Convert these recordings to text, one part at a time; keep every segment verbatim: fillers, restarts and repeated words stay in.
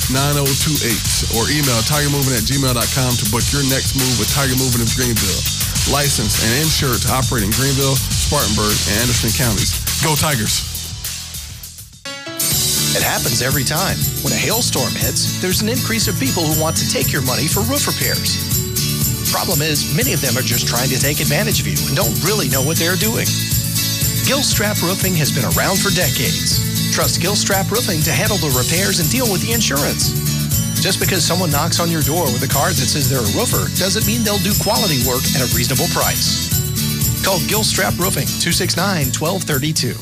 nine oh two eight or email tiger moving at gmail dot com to book your next move with Tiger Moving of Greenville. Licensed and insured to operate in Greenville, Spartanburg, and Anderson counties. Go Tigers! It happens every time. When a hailstorm hits, there's an increase of people who want to take your money for roof repairs. Problem is, many of them are just trying to take advantage of you and don't really know what they're doing. Gilstrap Roofing has been around for decades. Trust Gilstrap Roofing to handle the repairs and deal with the insurance. Just because someone knocks on your door with a card that says they're a roofer doesn't mean they'll do quality work at a reasonable price. Call Gilstrap Roofing, two six nine, one two three two.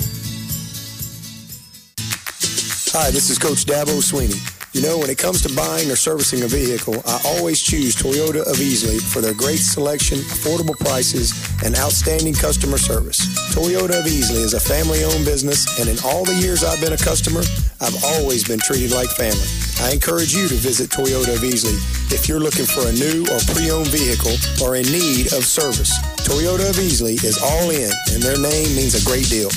Hi, this is Coach Dabo Sweeney. You know, when it comes to buying or servicing a vehicle, I always choose Toyota of Easley for their great selection, affordable prices, and outstanding customer service. Toyota of Easley is a family-owned business, and in all the years I've been a customer, I've always been treated like family. I encourage you to visit Toyota of Easley if you're looking for a new or pre-owned vehicle or in need of service. Toyota of Easley is all in, and their name means a great deal.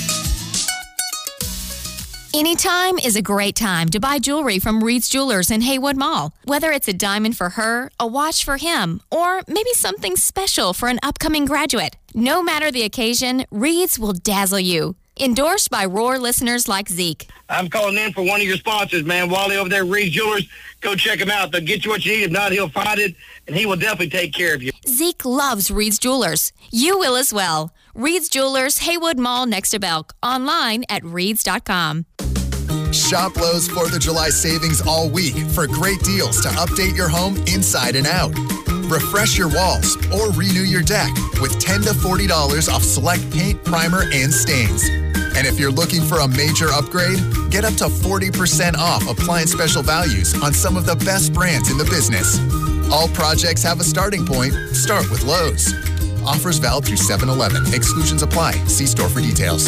Anytime is a great time to buy jewelry from Reed's Jewelers in Haywood Mall. Whether it's a diamond for her, a watch for him, or maybe something special for an upcoming graduate. No matter the occasion, Reed's will dazzle you. Endorsed by Roar listeners like Zeke. I'm calling in for one of your sponsors, man. Wally over there at Reed's Jewelers. Go check him out. They'll get you what you need. If not, he'll find it, and he will definitely take care of you. Zeke loves Reed's Jewelers. You will as well. Reed's Jewelers, Haywood Mall, next to Belk. Online at reeds dot com. Shop Lowe's fourth of July savings all week for great deals to update your home inside and out. Refresh your walls or renew your deck with ten to forty dollars off select paint, primer, and stains. And if you're looking for a major upgrade, get up to forty percent off appliance special values on some of the best brands in the business. All projects have a starting point. Start with Lowe's. Offers valid through seven eleven. Exclusions apply. See store for details.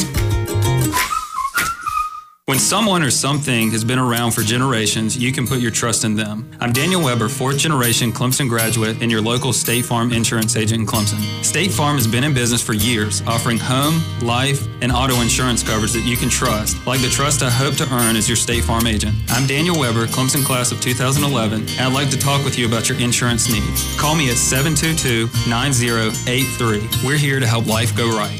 When someone or something has been around for generations, you can put your trust in them. I'm Daniel Weber, fourth generation Clemson graduate and your local State Farm insurance agent in Clemson. State Farm has been in business for years, offering home, life, and auto insurance coverage that you can trust, like the trust I hope to earn as your State Farm agent. I'm Daniel Weber, Clemson class of two thousand eleven, and I'd like to talk with you about your insurance needs. Call me at seven two two, nine zero eight three. We're here to help life go right.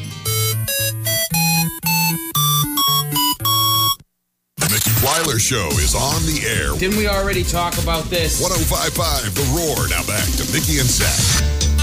Weiler Show is on the air. Didn't we already talk about this? one oh five point five The Roar. Now back to Mickey and Zach.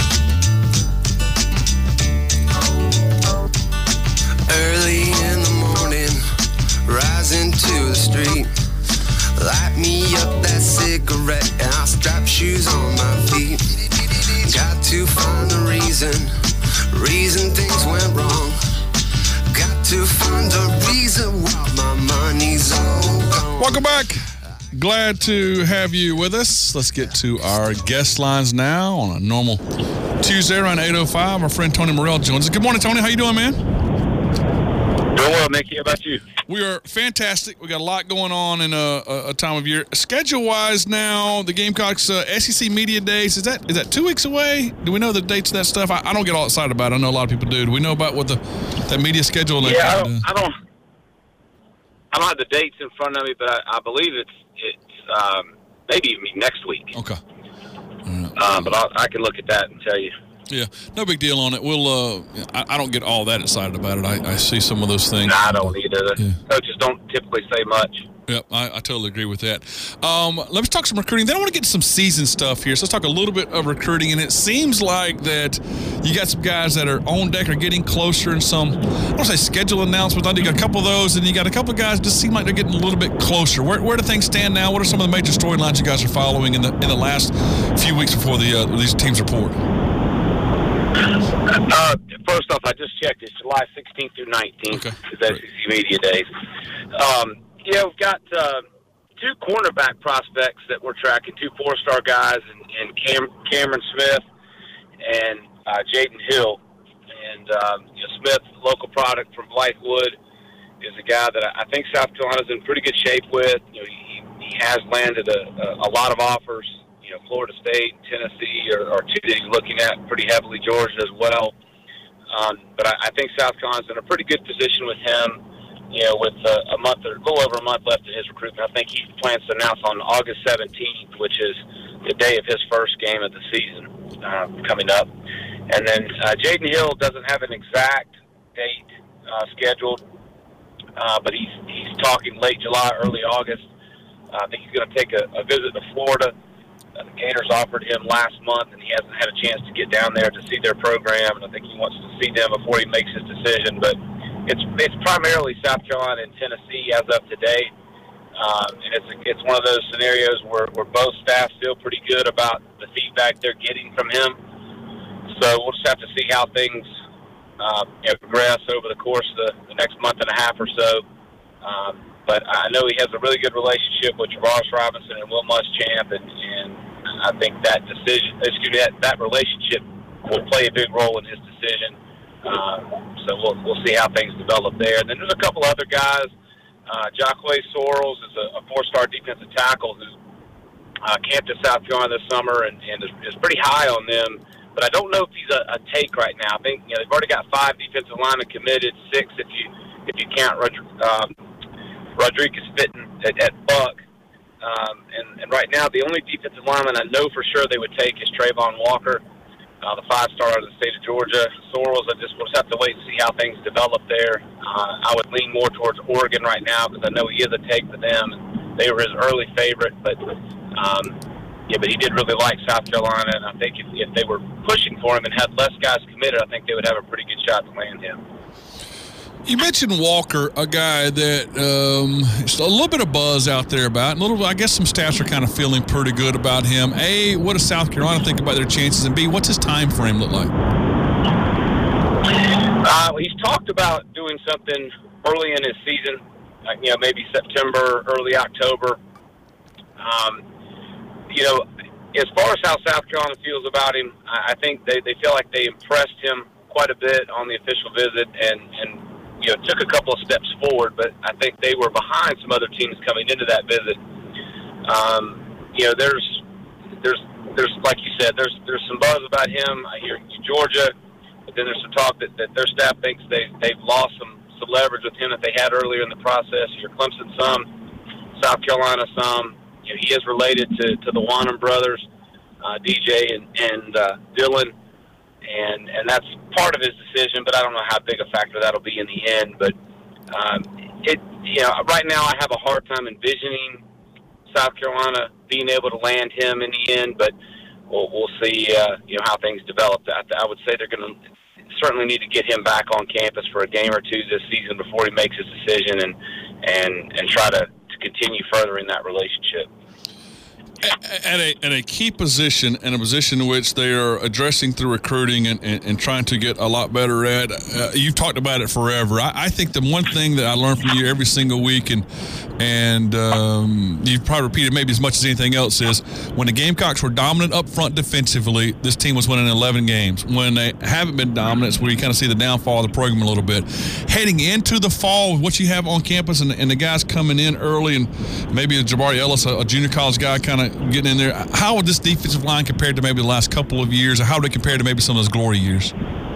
Early in the morning, rising to the street. Light me up that cigarette and I'll strap shoes on my feet. Got to find the reason, reason things went wrong. Got to find a reason why my money's all gone. Welcome back. Glad to have you with us. Let's get to our guest lines now on a normal Tuesday around eight oh five. Our friend Tony Morrell joins us. Good morning, Tony. How you doing, man? Doing well, Mickey. How about you? We are fantastic. We got a lot going on in a, a, a time of year. Schedule-wise now, the Gamecocks uh, S E C Media Days, is that is that two weeks away? Do we know the dates of that stuff? I, I don't get all excited about it. I know a lot of people do. Do we know about what the that media schedule is? Yeah, I don't, I don't I don't have the dates in front of me, but I, I believe it's it's um, maybe even next week. Okay. Right. Um, but I'll, I can look at that and tell you. Yeah, no big deal on it. We'll. Uh, I, I don't get all that excited about it. I, I see some of those things. No, I don't either. Yeah. Coaches don't typically say much. Yep, I, I totally agree with that. Um, let's talk some recruiting. Then I want to get to some season stuff here. So let's talk a little bit of recruiting. And it seems like that you got some guys that are on deck or getting closer and some, I don't want to say schedule announcements. I think you got a couple of those, and you got a couple of guys that just seem like they're getting a little bit closer. Where, where do things stand now? What are some of the major storylines you guys are following in the in the last few weeks before the uh, these teams report? Uh, first off, I just checked. It's July sixteenth through nineteenth. Okay. It's S E C Media Days. Um, yeah, we've got uh, two cornerback prospects that we're tracking, two four-star guys, and, and Cam, Cameron Smith and uh, Jaden Hill. And um, you know, Smith, local product from Blythewood, is a guy that I think South Carolina's in pretty good shape with. You know, he, he has landed a, a, a lot of offers. You know, Florida State, Tennessee are, are two that he's looking at pretty heavily, Georgia as well. Um, but I, I think South Carolina's in a pretty good position with him. you know, with uh, a month or a little over a month left in his recruitment. I think he plans to announce on August seventeenth, which is the day of his first game of the season uh, coming up. And then uh, Jaden Hill doesn't have an exact date uh, scheduled, uh, but he's he's talking late July, early August. Uh, I think he's going to take a, a visit to Florida. Uh, the Gators offered him last month, and he hasn't had a chance to get down there to see their program, and I think he wants to see them before he makes his decision. But it's it's primarily South Carolina and Tennessee as of today, um, and it's it's one of those scenarios where, where both staffs feel pretty good about the feedback they're getting from him. So we'll just have to see how things uh, you know, progress over the course of the, the next month and a half or so. Um, but I know he has a really good relationship with Javaris Robinson and Will Muschamp, and, and I think that decision, excuse me, that, that relationship will play a big role in his decision. Uh, so we'll we'll see how things develop there. And then there's a couple other guys. Uh, Jacquay Sorrells is a, a four-star defensive tackle who uh, camped at South Carolina this summer and, and is, is pretty high on them. But I don't know if he's a, a take right now. I think you know they've already got five defensive linemen committed, six if you if you count um, Rodriguez Fitton at, at Buck. Um, and, and right now, the only defensive lineman I know for sure they would take is Trayvon Walker, uh, the five-star out of the state of Georgia. Sorrells, I just we'll just have to wait and see how things develop there. Uh, I would lean more towards Oregon right now because I know he is a take for them. And they were his early favorite, but um, yeah, but he did really like South Carolina, and I think if, if they were pushing for him and had less guys committed, I think they would have a pretty good shot to land him. You mentioned Walker, a guy that um, a little bit of buzz out there about. A little, I guess some staffs are kind of feeling pretty good about him. A, what does South Carolina think about their chances? And B, what's his time frame look like? Uh, he's talked about doing something early in his season, like, you know, maybe September, early October. Um, you know, as far as how South Carolina feels about him, I think they, they feel like they impressed him quite a bit on the official visit and, and you know, took a couple of steps forward, but I think they were behind some other teams coming into that visit. Um, you know, there's, there's, there's, like you said, there's, there's some buzz about him. I hear Georgia, but then there's some talk that, that their staff thinks they, they've lost some, some leverage with him that they had earlier in the process. You hear Clemson some, South Carolina some. You know, he is related to, to the Wanham brothers, uh, D J and, and uh, Dylan. And and that's part of his decision, but I don't know how big a factor that'll be in the end. But um, it, you know, right now I have a hard time envisioning South Carolina being able to land him in the end. But we'll, we'll see, uh, you know, how things develop. I, I would say they're going to certainly need to get him back on campus for a game or two this season before he makes his decision, and and and try to, to continue furthering that relationship. At a, at a key position, and a position in which they are addressing through recruiting and, and, and trying to get a lot better at, uh, you've talked about it forever. I, I think the one thing that I learn from you every single week, and and um, you've probably repeated maybe as much as anything else, is when the Gamecocks were dominant up front defensively, this team was winning eleven games. When they haven't been dominant, it's where you kind of see the downfall of the program a little bit. Heading into the fall, what you have on campus and, and the guys coming in early, and maybe a Jabari Ellis, a, a junior college guy, kind of getting in there. How would this defensive line compare to maybe the last couple of years, or how would it compare to maybe some of those glory years?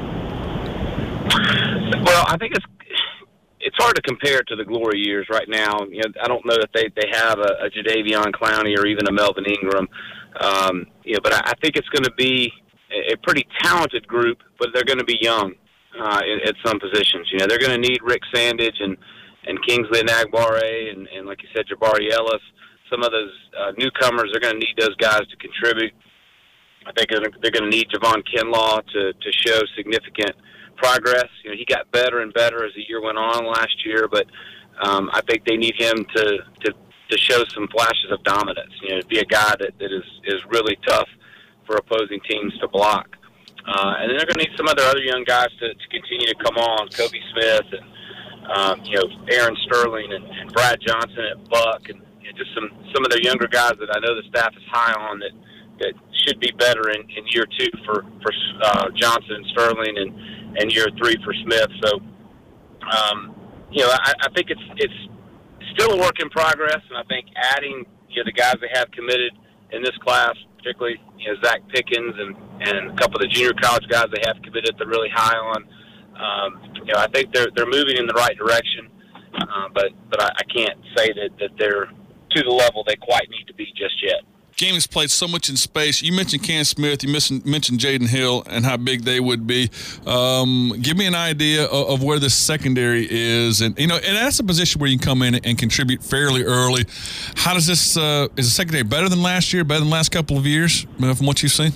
Well, I think it's it's hard to compare to the glory years right now. You know, I don't know that they, they have a, a Jadeveon Clowney or even a Melvin Ingram. Um, you know, but I, I think it's going to be a, a pretty talented group, but they're going to be young uh, at, at some positions. You know, they're going to need Rick Sandage and, and Kingsley Nagbare and, and, like you said, Jabari Ellis. Some of those uh, newcomers, they're going to need those guys to contribute. I think they're going to need Javon Kinlaw to, to show significant progress. You know, he got better and better as the year went on last year, but um, I think they need him to, to, to show some flashes of dominance, you know, to be a guy that, that is, is really tough for opposing teams to block. Uh, and then they're going to need some other other young guys to, to continue to come on, Kobe Smith and, um, you know, Aaron Sterling and, and Brad Johnson at Buck, and you know, just some, some of their younger guys that I know the staff is high on that, that should be better in, in year two for, for uh, Johnson and Sterling, and, and year three for Smith. So, um, you know, I, I think it's it's still a work in progress, and I think adding, you know, the guys they have committed in this class, particularly, you know, Zach Pickens and, and a couple of the junior college guys they have committed they're really high on, um, you know, I think they're they're moving in the right direction. uh, but but I, I can't say that, that they're to the level they quite need to be just yet. Game is played so much in space. You mentioned Cam Smith. You mentioned, mentioned Jaden Hill and how big they would be. Um, give me an idea of, of where the secondary is, and you know, and that's a position where you can come in and contribute fairly early. How does this? Uh, is the secondary better than last year? Better than the last couple of years uh, from what you've seen?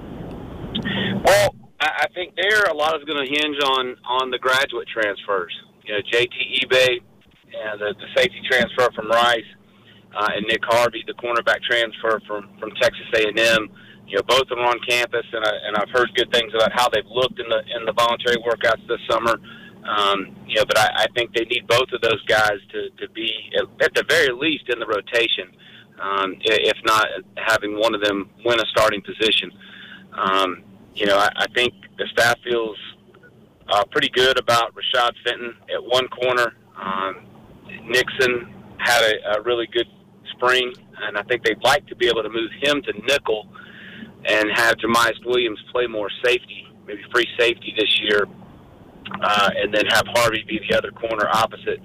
Well, I, I think there a lot is going to hinge on on the graduate transfers. You know, J T EBay and the, the safety transfer from Rice. Uh, and Nick Harvey, the cornerback transfer from, from Texas A and M, you know, both are on campus, and, I, and I've heard good things about how they've looked in the in the voluntary workouts this summer. Um, you know, but I, I think they need both of those guys to, to be, at the very least, in the rotation, um, if not having one of them win a starting position. Um, you know, I, I think the staff feels uh, pretty good about Rashad Fenton at one corner. Um, Nixon had a, a really good spring, and I think they'd like to be able to move him to nickel and have Jemias Williams play more safety, maybe free safety this year, uh, and then have Harvey be the other corner opposite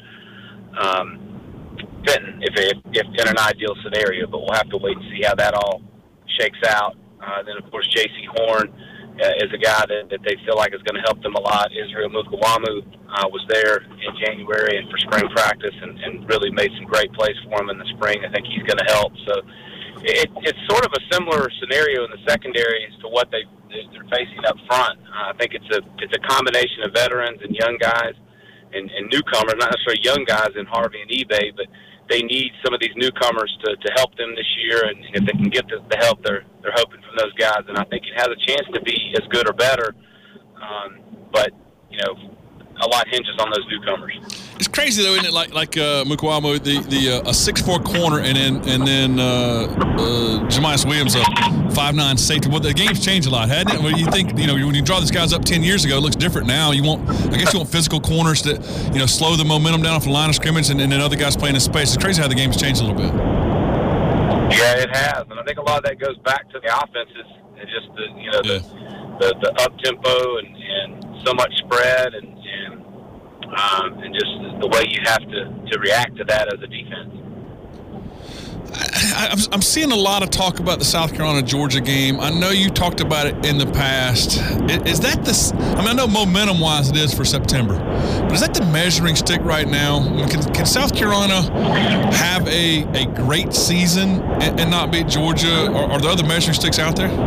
um, Fenton, if, if, if in an ideal scenario. But we'll have to wait and see how that all shakes out. Uh, then, of course, J C Horn uh, is a guy that, that they feel like is going to help them a lot. Israel Mukawamu uh, was there in January and for spring practice and, and really made some great plays for him in the spring. I think he's going to help. So it, it's sort of a similar scenario in the secondary as to what they, they're facing up front. Uh, I think it's a it's a combination of veterans and young guys and, and newcomers, not necessarily young guys in Harvey and eBay, but they need some of these newcomers to, to help them this year, and if they can get the, the help they're they're hoping from those guys, and I think it has a chance to be as good or better. Um, but you know, a lot hinges on those newcomers. It's crazy though, isn't it? Like like uh, Mukawamu, the the uh, a six four corner, and then and then uh, uh, Jemias Williams, a five nine safety. Well, the game's changed a lot, hadn't it? Well, you think you know when you draw these guys up ten years ago, it looks different now. You want, I guess, you want physical corners that you know slow the momentum down off the line of scrimmage, and, and then other guys playing in space. It's crazy how the game's changed a little bit. Yeah, it has, and I think a lot of that goes back to the offenses and just the you know the yeah. the, the up tempo and, and so much spread and. and Um, and just the way you have to, to react to that as a defense. I, I'm, I'm seeing a lot of talk about the South Carolina-Georgia game. I know you talked about it in the past. Is, is that the – I mean, I know momentum-wise it is for September, but is that the measuring stick right now? I mean, can, can South Carolina have a, a great season and, and not beat Georgia? Or are there other measuring sticks out there?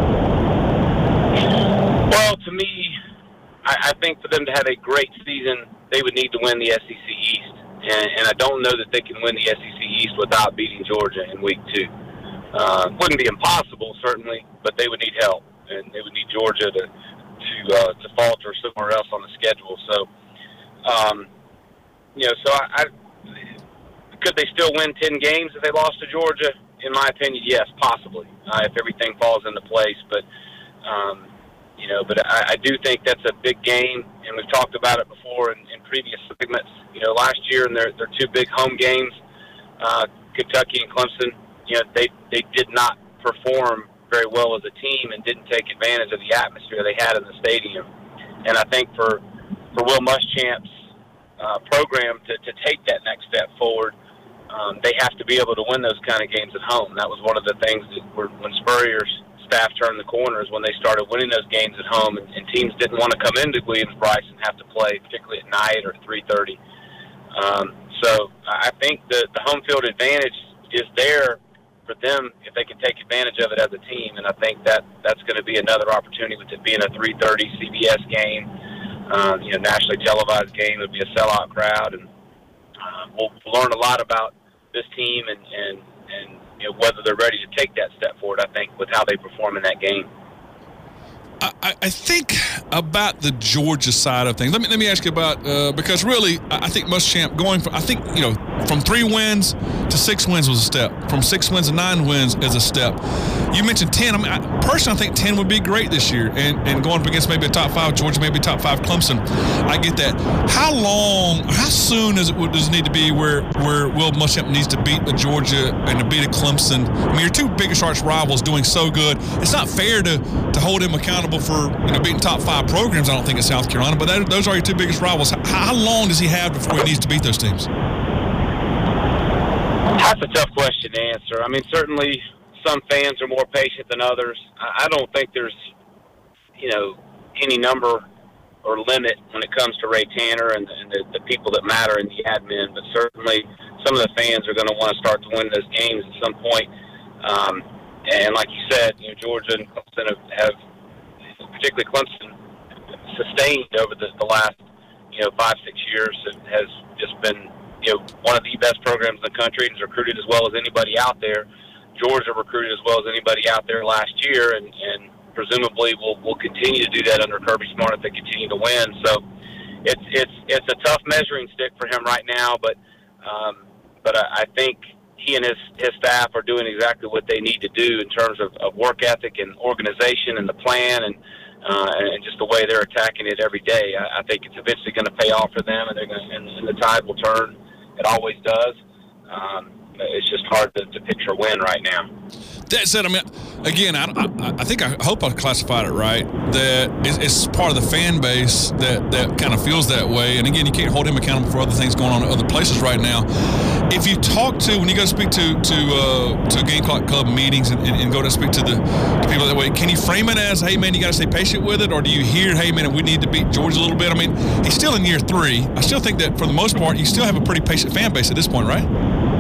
Well, to me, I, I think for them to have a great season – they would need to win the S E C East, and, and I don't know that they can win the S E C East without beating Georgia in week two. Uh, wouldn't be impossible, certainly, but they would need help, and they would need Georgia to to, uh, to falter somewhere else on the schedule. So, um, you know, so I, I could they still win ten games if they lost to Georgia? In my opinion, yes, possibly, uh, if everything falls into place. But um, You know, but I, I do think that's a big game, and we've talked about it before in, in previous segments. You know, last year in their, their two big home games, uh, Kentucky and Clemson, you know, they, they did not perform very well as a team and didn't take advantage of the atmosphere they had in the stadium. And I think for, for Will Muschamp's uh, program to, to take that next step forward, um, they have to be able to win those kind of games at home. That was one of the things that were, when Spurrier's staff turned the corners when they started winning those games at home, and, and teams didn't want to come into Williams-Brice and have to play, particularly at night or three thirty. Um, so I think the, the home field advantage is there for them if they can take advantage of it as a team, and I think that that's going to be another opportunity with it being a three thirty C B S game, um, you know, nationally televised game. It would be a sellout crowd, and uh, we'll learn a lot about this team and, and, and you know, whether they're ready to take that step forward, I think, with how they perform in that game. I, I think about the Georgia side of things. Let me let me ask you about uh, because really I think Muschamp going from I think you know from three wins to six wins was a step. From six wins to nine wins is a step. You mentioned ten. I mean, I, personally, I think ten would be great this year, and and going up against maybe a top five Georgia, maybe top five Clemson. I get that. How long? How soon does it does it need to be where where Will Muschamp needs to beat a Georgia and to beat a Clemson? I mean, your two biggest arch rivals doing so good. It's not fair to to hold him accountable for you know beating top five programs. I don't think in South Carolina, but that, those are your two biggest rivals. How, how long does he have before he needs to beat those teams? That's a tough question to answer. I mean, certainly some fans are more patient than others. I don't think there's, you know, any number or limit when it comes to Ray Tanner and, and the, the people that matter in the admin, but certainly some of the fans are going to want to start to win those games at some point. Um, and like you said, you know, Georgia and Clemson have, have particularly Clemson, sustained over the, the last, you know, five, six years. It has just been, you know, one of the best programs in the country and has recruited as well as anybody out there. Georgia recruited as well as anybody out there last year, and, and presumably will will continue to do that under Kirby Smart if they continue to win. So it's it's it's a tough measuring stick for him right now, but um, but I, I think he and his, his staff are doing exactly what they need to do in terms of, of work ethic and organization and the plan and uh, and just the way they're attacking it every day. I, I think it's eventually going to pay off for them, and they're going and, and the tide will turn. It always does. Um, it's just hard to, to picture a win right now. That said, I mean, again, I, I, I think I hope I classified it right, that it's, it's part of the fan base that, that kind of feels that way. And again, you can't hold him accountable for other things going on in other places right now. If you talk to, when you go to speak to to, uh, to Gamecock Club meetings and, and, and go to speak to the to people that way, can you frame it as, hey, man, you got to stay patient with it? Or do you hear, hey, man, we need to beat Georgia a little bit? I mean, he's still in year three. I still think that for the most part, you still have a pretty patient fan base at this point, right?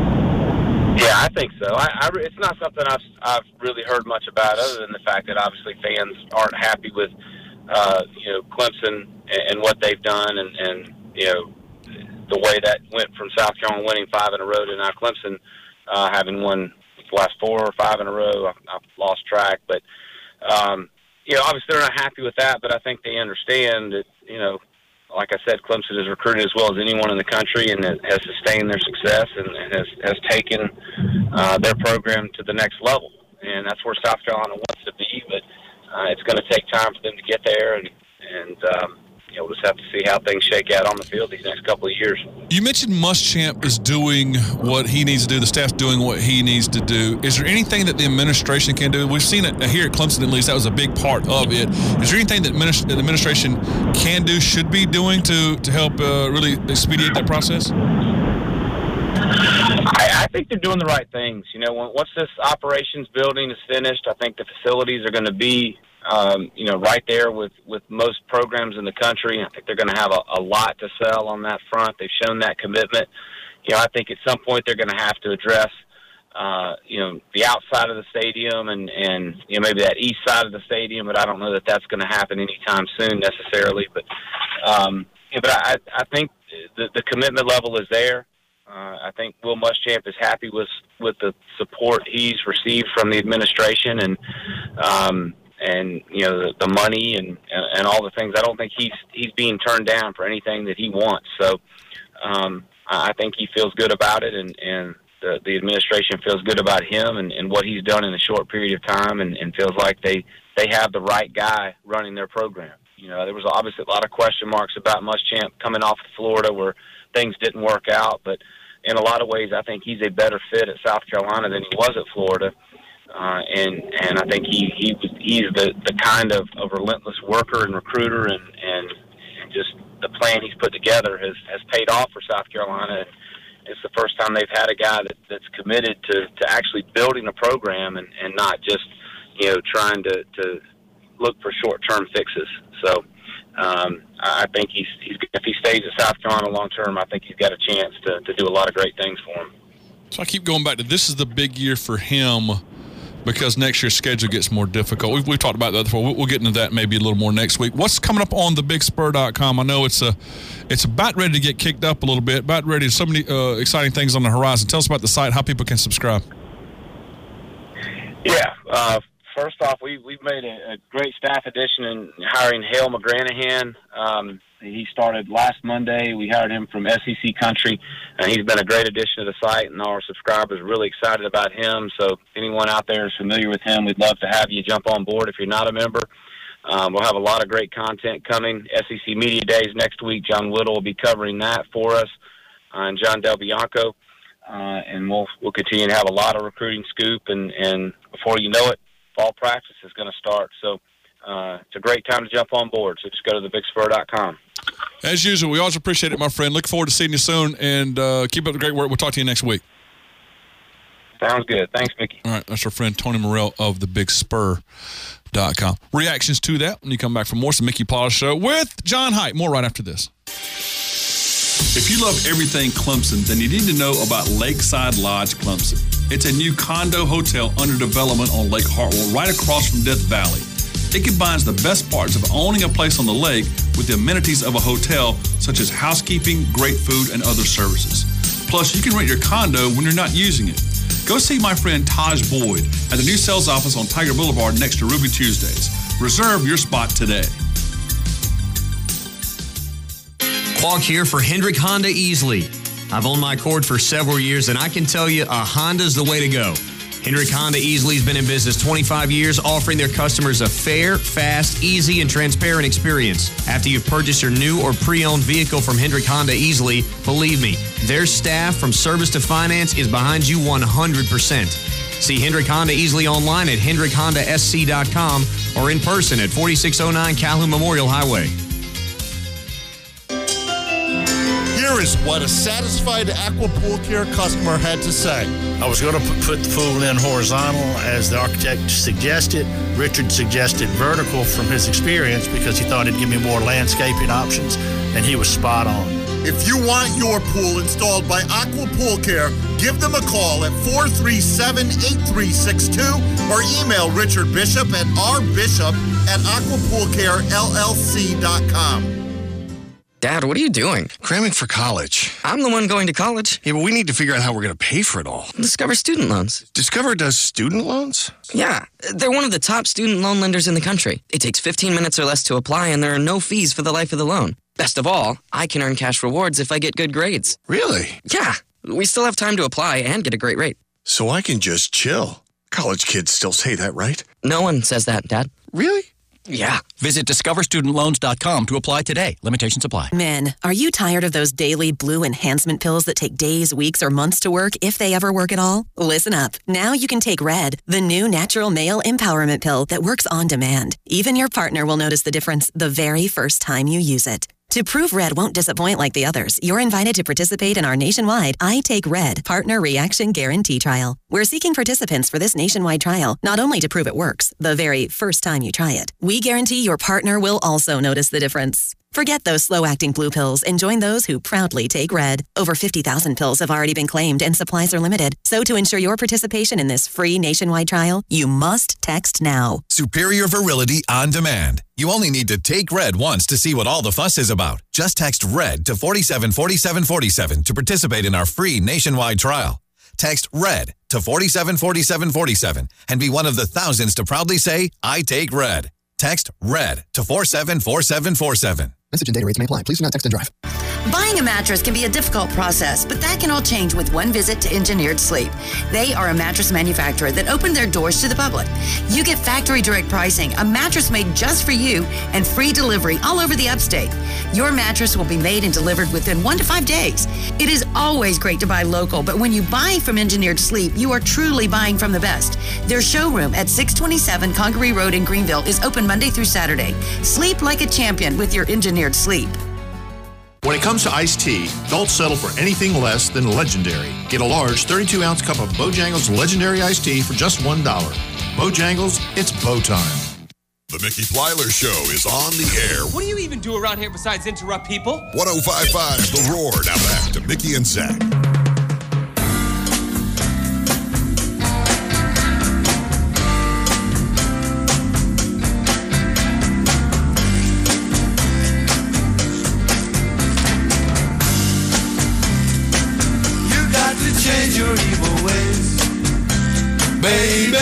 Yeah, I think so. I, I, it's not something I've, I've really heard much about, other than the fact that obviously fans aren't happy with, uh, you know, Clemson and, and what they've done, and, and you know, the way that went from South Carolina winning five in a row to now Clemson uh, having won the last four or five in a row. I've, I've lost track, but um, you know, obviously they're not happy with that. But I think they understand that, you know, like I said, Clemson has recruited as well as anyone in the country and has sustained their success and has, has taken uh, their program to the next level. And that's where South Carolina wants to be, but uh, it's going to take time for them to get there. And, and um, you know, we'll just have to see how things shake out on the field these next couple of years. You mentioned Muschamp is doing what he needs to do. The staff's doing what he needs to do. Is there anything that the administration can do? We've seen it here at Clemson, at least. That was a big part of it. Is there anything that the administration can do, should be doing to, to help uh, really expedite that process? I, I think they're doing the right things. You know, once this operations building is finished, I think the facilities are going to be Um, you know, right there with, with most programs in the country. I think they're going to have a, a lot to sell on that front. They've shown that commitment. You know, I think at some point they're going to have to address, uh, you know, the outside of the stadium and, and, you know, maybe that east side of the stadium, but I don't know that that's going to happen anytime soon necessarily. But, um, yeah, but I, I think the, the commitment level is there. Uh, I think Will Muschamp is happy with, with the support he's received from the administration and, um, and, you know, the, the money and, and, and all the things. I don't think he's he's being turned down for anything that he wants. So um, I think he feels good about it, and, and the, the administration feels good about him and, and what he's done in a short period of time, and, and feels like they, they have the right guy running their program. You know, there was obviously a lot of question marks about Muschamp coming off of Florida where things didn't work out, but in a lot of ways I think he's a better fit at South Carolina than he was at Florida. Uh, and and I think he he was he's the, the kind of, of relentless worker and recruiter, and, and and just the plan he's put together has, has paid off for South Carolina. It's the first time they've had a guy that, that's committed to, to actually building a program and, and not just, you know, trying to, to look for short term fixes. So um, I think he's he's if he stays at South Carolina long term, I think he's got a chance to, to do a lot of great things for him. So I keep going back to this is the big year for him, because next year's schedule gets more difficult. We've, we've talked about that before. We'll, we'll get into that maybe a little more next week. What's coming up on the big spur dot com? I know it's a, it's about ready to get kicked up a little bit, about ready. So many uh, exciting things on the horizon. Tell us about the site, how people can subscribe. Yeah. Uh, first off, we, we've made a, a great staff addition in hiring Hale McGranahan. Um, He started last Monday. We hired him from S E C Country, and he's been a great addition to the site, and our subscribers are really excited about him. So if anyone out there is familiar with him, we'd love to have you jump on board if you're not a member. Um, we'll have a lot of great content coming. S E C Media Days next week. John Whittle will be covering that for us, uh, and John Del Bianco. Uh, and we'll we'll continue to have a lot of recruiting scoop, and, and before you know it, fall practice is going to start. So uh, it's a great time to jump on board. So just go to the big spur dot com. As usual, we always appreciate it, my friend. Look forward to seeing you soon, and uh, keep up the great work. We'll talk to you next week. Sounds good. Thanks, Mickey. All right, that's our friend Tony Morrell of the Big Spur dot com. Reactions to that when you come back for more. It's the Mickey Pollard Show with John Height. More right after this. If you love everything Clemson, then you need to know about Lakeside Lodge Clemson. It's a new condo hotel under development on Lake Hartwell, right across from Death Valley. It combines the best parts of owning a place on the lake with the amenities of a hotel, such as housekeeping, great food, and other services. Plus, you can rent your condo when you're not using it. Go see my friend Taj Boyd at the new sales office on Tiger Boulevard next to Ruby Tuesdays. Reserve your spot today. Clark here for Hendrick Honda Easley. I've owned my Accord for several years, and I can tell you a Honda's the way to go. Hendrick Honda Easley's been in business twenty-five years, offering their customers a fair, fast, easy, and transparent experience. After you've purchased your new or pre-owned vehicle from Hendrick Honda Easley, believe me, their staff from service to finance is behind you one hundred percent. See Hendrick Honda Easley online at hendrick honda s c dot com or in person at forty-six oh nine Calhoun Memorial Highway. Here is what a satisfied Aqua Pool Care customer had to say. I was going to put the pool in horizontal as the architect suggested. Richard suggested vertical from his experience because he thought it'd give me more landscaping options, and he was spot on. If you want your pool installed by Aqua Pool Care, give them a call at four three seven, eight three six two or email Richard Bishop at r bishop at aqua pool care l l c dot com. Dad, what are you doing? Cramming for college. I'm the one going to college. Yeah, but we need to figure out how we're going to pay for it all. Discover Student Loans. Discover does student loans? Yeah, they're one of the top student loan lenders in the country. It takes fifteen minutes or less to apply, and there are no fees for the life of the loan. Best of all, I can earn cash rewards if I get good grades. Really? Yeah, we still have time to apply and get a great rate. So I can just chill. College kids still say that, right? No one says that, Dad. Really? Yeah. Visit discover student loans dot com to apply today. Limitations apply. Men, are you tired of those daily blue enhancement pills that take days, weeks, or months to work, if they ever work at all? Listen up. Now you can take Red, the new natural male empowerment pill that works on demand. Even your partner will notice the difference the very first time you use it. To prove Red won't disappoint like the others, you're invited to participate in our nationwide I Take Red Partner Reaction Guarantee Trial. We're seeking participants for this nationwide trial, not only to prove it works, the very first time you try it. We guarantee your partner will also notice the difference. Forget those slow-acting blue pills and join those who proudly take Red. Over fifty thousand pills have already been claimed and supplies are limited. So to ensure your participation in this free nationwide trial, you must text now. Superior virility on demand. You only need to take Red once to see what all the fuss is about. Just text RED to four seven four seven four seven to participate in our free nationwide trial. Text RED to four seven four seven four seven and be one of the thousands to proudly say, I take Red. Text RED to four seven four seven four seven. Message and data rates may apply. Please do not text and drive. Buying a mattress can be a difficult process, but that can all change with one visit to Engineered Sleep. They are a mattress manufacturer that opened their doors to the public. You get factory direct pricing, a mattress made just for you, and free delivery all over the upstate. Your mattress will be made and delivered within one to five days. It is always great to buy local, but when you buy from Engineered Sleep, you are truly buying from the best. Their showroom at six twenty-seven Congaree Road in Greenville is open Monday through Saturday. Sleep like a champion with your Engineered Sleep. When it comes to iced tea, don't settle for anything less than legendary. Get a large thirty-two ounce cup of Bojangles Legendary Iced Tea for just one dollar. Bojangles, it's Bo time. The Mickey Plyler Show is on the air. What do you even do around here besides interrupt people? one oh five point five The Roar. Now back to Mickey and Zach. Change your evil ways, baby.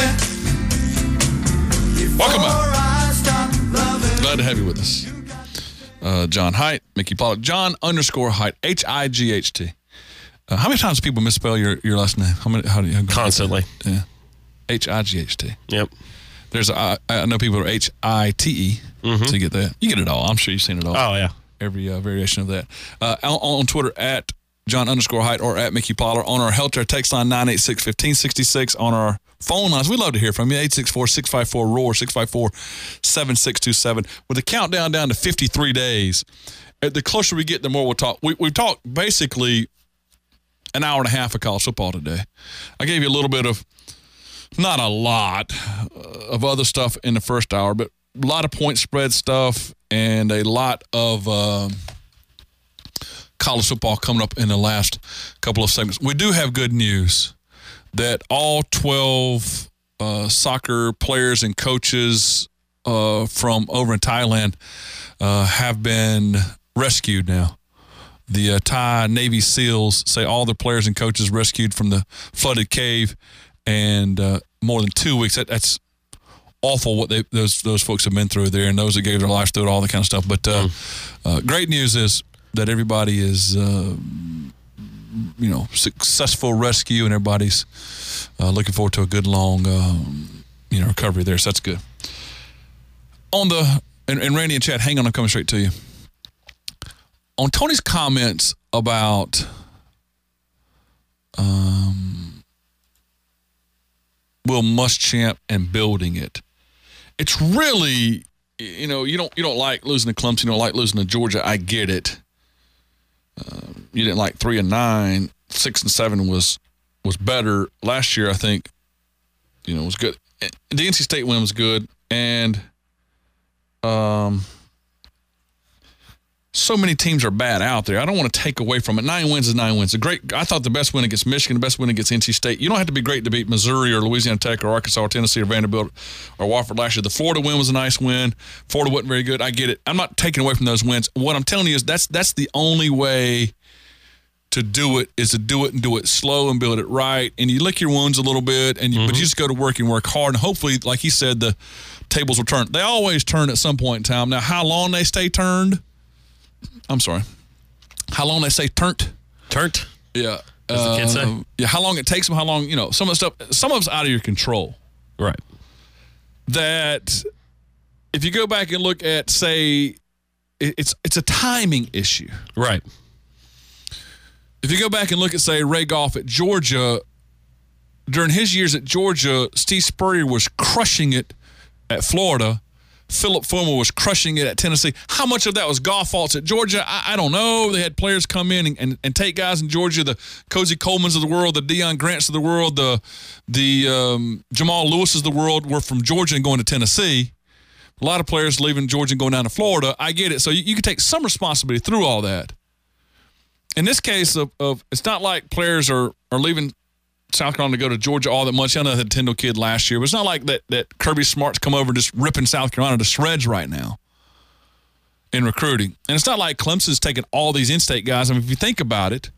Welcome back. Glad to have you with us. Uh, John Height, Mickey Pollard. John underscore Height, H I G H T. Uh, how many times do people misspell your, your last name? How many? How do you? Constantly. Yeah. H I G H T. Yep. There's a, I know people are H I T E. Mm-hmm. So you get that. You get it all. I'm sure you've seen it all. Oh, yeah. Every uh, variation of that. Uh, on, on Twitter at John underscore Height or at Mickey Pollard. On our Helter text line nine eight six, one five six six. On our phone lines, we'd love to hear from you. eight six four, six five four, R O A R, six five four, seven six two seven. With the countdown down to fifty-three days, the closer we get, the more we'll talk. We, we've talked basically an hour and a half of college football today. I gave you a little bit of, not a lot of other stuff in the first hour, but a lot of point spread stuff and a lot of uh, college football coming up in the last couple of segments. We do have good news that all twelve uh, soccer players and coaches uh, from over in Thailand uh, have been rescued now. The uh, Thai Navy SEALs say all their players and coaches rescued from the flooded cave, and uh, more than two weeks. That, that's awful what they, those those folks have been through there, and those that gave their lives through it, all that kind of stuff. But uh, mm. uh, great news is that everybody is, uh, you know, successful rescue, and everybody's uh, looking forward to a good long, um, you know, recovery there. So that's good. On the and, and Randy and Chad, hang on, I'm coming straight to you. On Tony's comments about um, Will Muschamp and building it, it's really, you know, you don't you don't like losing to Clemson, you don't like losing to Georgia. I get it. Uh, you didn't like three and nine, six and seven was was better last year. I think, you know, was good. The N C State win was good, and um. so many teams are bad out there. I don't want to take away from it. Nine wins is nine wins. A great. I thought the best win against Michigan, the best win against N C State. You don't have to be great to beat Missouri or Louisiana Tech or Arkansas or Tennessee or Vanderbilt or Wofford last year. The Florida win was a nice win. Florida wasn't very good. I get it. I'm not taking away from those wins. What I'm telling you is that's that's the only way to do it is to do it and do it slow and build it right. And you lick your wounds a little bit, and you, mm-hmm. but you just go to work and work hard. And hopefully, like he said, the tables will turn. They always turn at some point in time. Now, how long they stay turned? I'm sorry. How long they say turnt? Turnt? Yeah. As the kids uh, say? Yeah, how long it takes them, how long, you know, some of the stuff, some of it's out of your control. Right. That if you go back and look at, say, it's it's a timing issue. Right. If you go back and look at, say, Ray Goff at Georgia, during his years at Georgia, Steve Spurrier was crushing it at Florida. Philip Fulmer was crushing it at Tennessee. How much of that was Goff faults at Georgia? I, I don't know. They had players come in and, and, and take guys in Georgia, the Cozy Colemans of the world, the Deion Grants of the world, the the um, Jamal Lewis's of the world were from Georgia and going to Tennessee. A lot of players leaving Georgia and going down to Florida. I get it. So you, you can take some responsibility through all that. In this case, of, of it's not like players are, are leaving South Carolina to go to Georgia all that much. I know the Nintendo kid last year, but it's not like that that Kirby Smart's come over just ripping South Carolina to shreds right now in recruiting. And it's not like Clemson's taking all these in-state guys. I mean, if you think about it,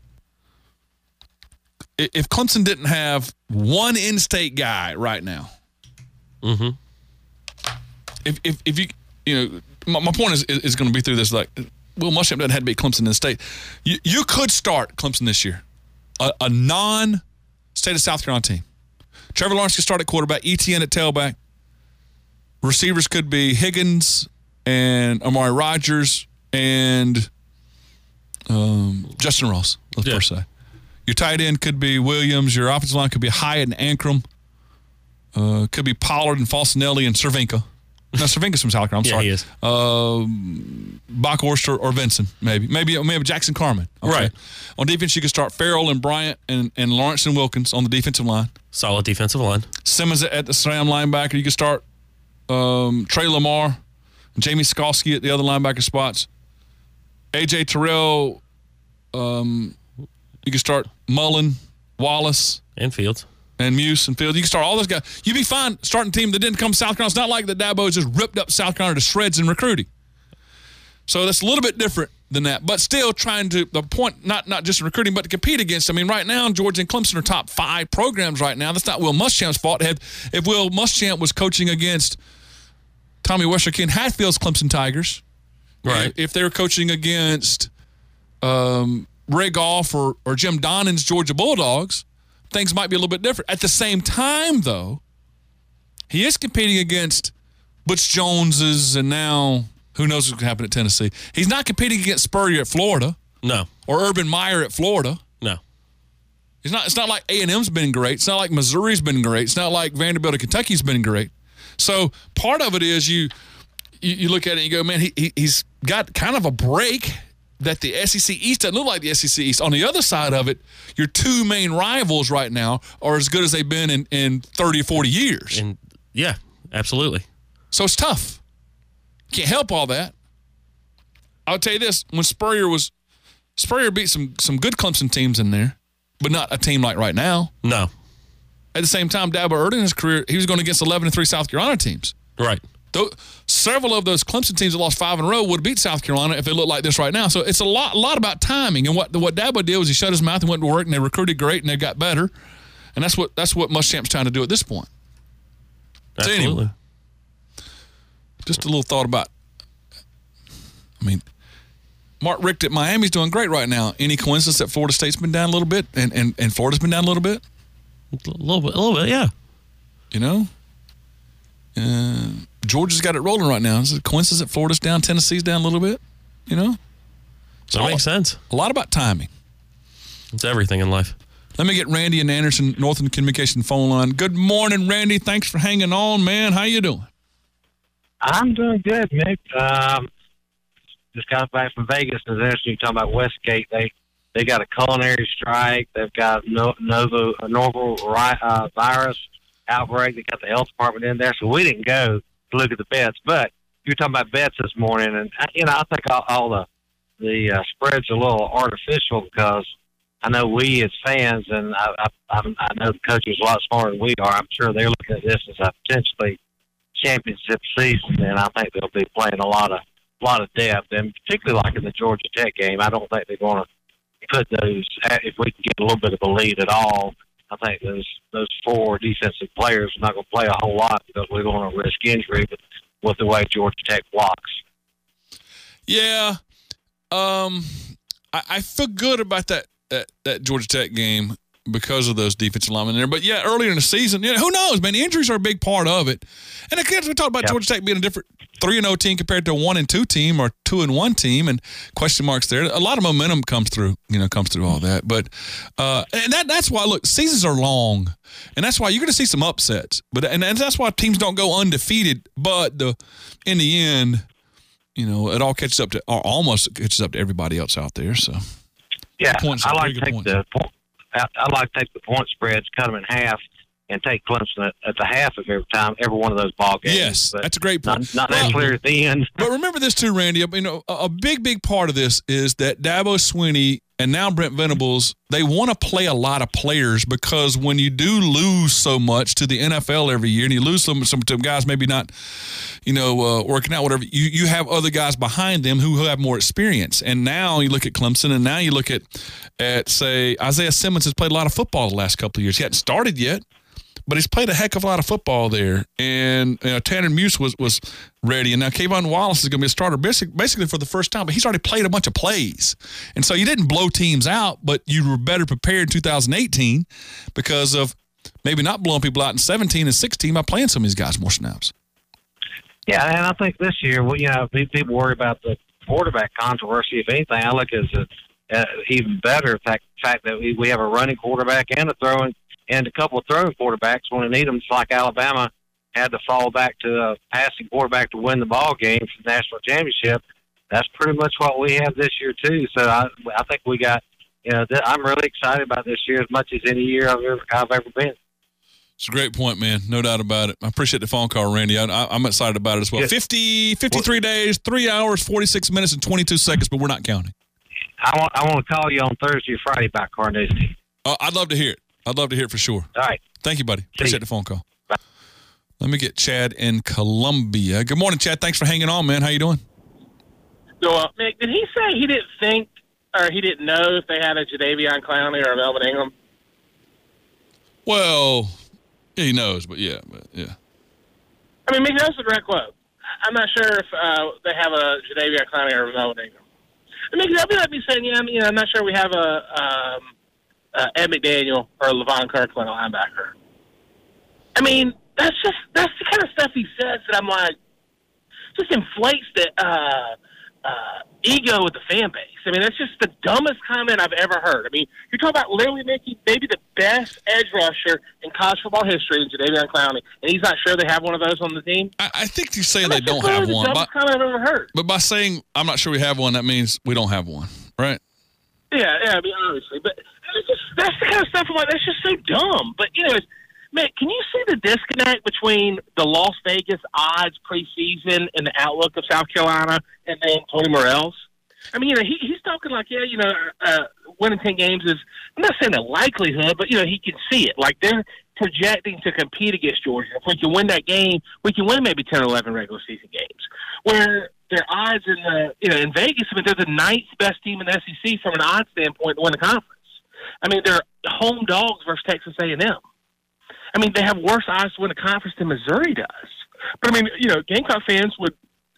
if Clemson didn't have one in-state guy right now, mm-hmm. if if if you you know, my, my point is is going to be through this, like, Will Muschamp doesn't have to beat Clemson in the state. You you could start Clemson this year, a, a non State of South Carolina team. Trevor Lawrence could start at quarterback, E T N at tailback. Receivers could be Higgins and Amari Rodgers and um, Justin Ross, let's yeah. first say. Your tight end could be Williams. Your offensive line could be Hyatt and Ankrum. Uh, could be Pollard and Falsinelli and Cervinka. No, Cervinka's from South Carolina. I'm yeah, sorry. he is. Um, Bockhorst or, or Vincent, maybe. Maybe maybe Jackson Carman. Okay. Right. On defense, you could start Farrell and Bryant and, and Lawrence and Wilkins on the defensive line. Solid defensive line. Simmons at the Sam linebacker. You could start um, Trey Lamar, Jamie Skalski at the other linebacker spots. A J Terrell, um, you could start Mullen, Wallace. And Fields. And Muse and Fields. You can start all those guys. You'd be fine starting a team that didn't come to South Carolina. It's not like that Dabo just ripped up South Carolina to shreds in recruiting. So that's a little bit different than that. But still trying to, the point, not not just recruiting, but to compete against. I mean, right now, Georgia and Clemson are top five programs right now. That's not Will Muschamp's fault. If, if Will Muschamp was coaching against Tommy Westerkin and Hatfield's Clemson Tigers, right? If they were coaching against um, Ray Goff or, or Jim Donnan's Georgia Bulldogs, things might be a little bit different. At the same time, though, he is competing against Butch Jones's, and now who knows what's going to happen at Tennessee. He's not competing against Spurrier at Florida. No. Or Urban Meyer at Florida. No. It's not, it's not like A and M's been great. It's not like Missouri's been great. It's not like Vanderbilt or Kentucky's been great. So part of it is you you, you look at it and you go, man, he, he, he's got kind of a break that the S E C East doesn't look like the S E C East. On the other side of it, your two main rivals right now are as good as they've been in, in thirty or forty years. And yeah, absolutely. So it's tough. Can't help all that. I'll tell you this, when Spurrier was Spurrier beat some some good Clemson teams in there, but not a team like right now. No. At the same time, Dabo early in his career, he was going against eleven and three South Carolina teams. Right. Though several of those Clemson teams that lost five in a row would have beat South Carolina if they looked like this right now. So it's a lot, a lot about timing. And what what Dabo did was he shut his mouth and went to work, and they recruited great, and they got better. And that's what that's what Muschamp's trying to do at this point. Absolutely. So anyway, just a little thought about. I mean, Mark Richt at Miami's doing great right now. Any coincidence that Florida State's been down a little bit, and and, and Florida's been down a little bit? A little bit, a little bit, yeah. You know. Uh, Georgia's got it rolling right now. Is it a coincidence that Florida's down, Tennessee's down a little bit? You know? That all, makes sense. A lot about timing. It's everything in life. Let me get Randy and Anderson, Northern Communication phone line. Good morning, Randy. Thanks for hanging on, man. How you doing? I'm doing good, Nick. Um, just got back from Vegas. It's interesting talking about Westgate. They they got a culinary strike. They've got no, novo, a novel uh, virus outbreak. They got the health department in there, so we didn't go to look at the bets. But you were talking about bets this morning, and you know I think all, all the the uh, spreads are a little artificial because I know we as fans, and I, I, I know the coaches are a lot smarter than we are. I'm sure they're looking at this as a potentially championship season, and I think they'll be playing a lot of a lot of depth, and particularly like in the Georgia Tech game, I don't think they're going to put those. If we can get a little bit of a lead at all, I think those those four defensive players are not going to play a whole lot because we're going to risk injury with, with the way Georgia Tech blocks. Yeah, um, I, I feel good about that, that that Georgia Tech game because of those defensive linemen there. But yeah, earlier in the season, you know, who knows, man? Injuries are a big part of it. And again, we talked about yep. Georgia Tech being a different three and oh team compared to a one and two team or two and one team, and question marks there. A lot of momentum comes through, you know, comes through all that. But uh, and that that's why look, seasons are long, and that's why you're going to see some upsets. But and, and that's why teams don't go undefeated. But the in the end, you know, it all catches up to or almost catches up to everybody else out there. So yeah, points, I like to take the point. I, I like to take the point spreads, cut them in half, and take Clemson at, at the half of every time, every one of those ball games. Yes, but that's a great point. Not, not that clear at the end. But remember this too, Randy. You know, a, a big, big part of this is that Dabo Swinney and now Brent Venables, they want to play a lot of players because when you do lose so much to the N F L every year, and you lose some some guys maybe not, you know, uh, working out, whatever, you, you have other guys behind them who have more experience. And now you look at Clemson, and now you look at, at say, Isaiah Simmons has played a lot of football the last couple of years. He hadn't started yet, but he's played a heck of a lot of football there. And you know, Tanner Muse was, was ready. And now Kayvon Wallace is going to be a starter basic, basically for the first time, but he's already played a bunch of plays. And so you didn't blow teams out, but you were better prepared in two thousand eighteen because of maybe not blowing people out in seventeen and sixteen by playing some of these guys more snaps. Yeah, and I think this year, well, you know, people worry about the quarterback controversy. If anything, I look at it as uh, even better fact, fact that we, we have a running quarterback and a throwing and a couple of throwing quarterbacks when they need them. It's like Alabama had to fall back to a passing quarterback to win the ball game for the national championship. That's pretty much what we have this year too. So I, I think we got, you know, th- I'm really excited about this year as much as any year I've ever, I've ever been. It's a great point, man. No doubt about it. I appreciate the phone call, Randy. I, I, I'm excited about it as well. Yes. fifty, fifty-three days, three hours, forty-six minutes, and twenty-two seconds, but we're not counting. I want I want to call you on Thursday or Friday about Carnoustie. Uh, I'd love to hear it. I'd love to hear it for sure. All right. Thank you, buddy. Appreciate the phone call. Bye. Let me get Chad in Columbia. Good morning, Chad. Thanks for hanging on, man. How you doing? So, uh, Mick, did he say he didn't think or he didn't know if they had a Jadeveon Clowney or a Melvin Ingram? Well, yeah, he knows, but yeah, but yeah. I mean, Mick, that's a direct quote. I'm not sure if uh, they have a Jadeveon Clowney or a Melvin Ingram. I mean, that'd be like me saying, yeah, I mean, you know, I'm not sure we have a um, uh, Ed McDaniel or a Levon Kirkland linebacker. I mean, that's just that's the kind of stuff he says that I'm like, just inflates the uh, uh, ego with the fan base. I mean, that's just the dumbest comment I've ever heard. I mean, you're talking about literally making maybe the best edge rusher in college football history in Jadeveon Clowney, and he's not sure they have one of those on the team? I, I think you say And they that's just don't have literally one. the But, dumbest comment I've ever heard. but by saying, I'm not sure we have one, that means we don't have one, right? Yeah, yeah, I mean, obviously. But it's just, that's the kind of stuff I'm like, that's just so dumb. But, you know, it's, man, can you see the disconnect between the Las Vegas odds preseason and the outlook of South Carolina and then Tony Morrell's? I mean, you know, he, he's talking like, yeah, you know, uh, winning ten games is, I'm not saying a likelihood, but, you know, he can see it. Like, they're projecting to compete against Georgia. If we can win that game, we can win maybe ten or eleven regular season games. Where their odds in the, you know, in Vegas, I mean, they're the ninth best team in the S E C from an odds standpoint to win the conference. I mean, they're home dogs versus Texas A and M. I mean, they have worse odds to win a conference than Missouri does. But, I mean, you know, Gamecock fans would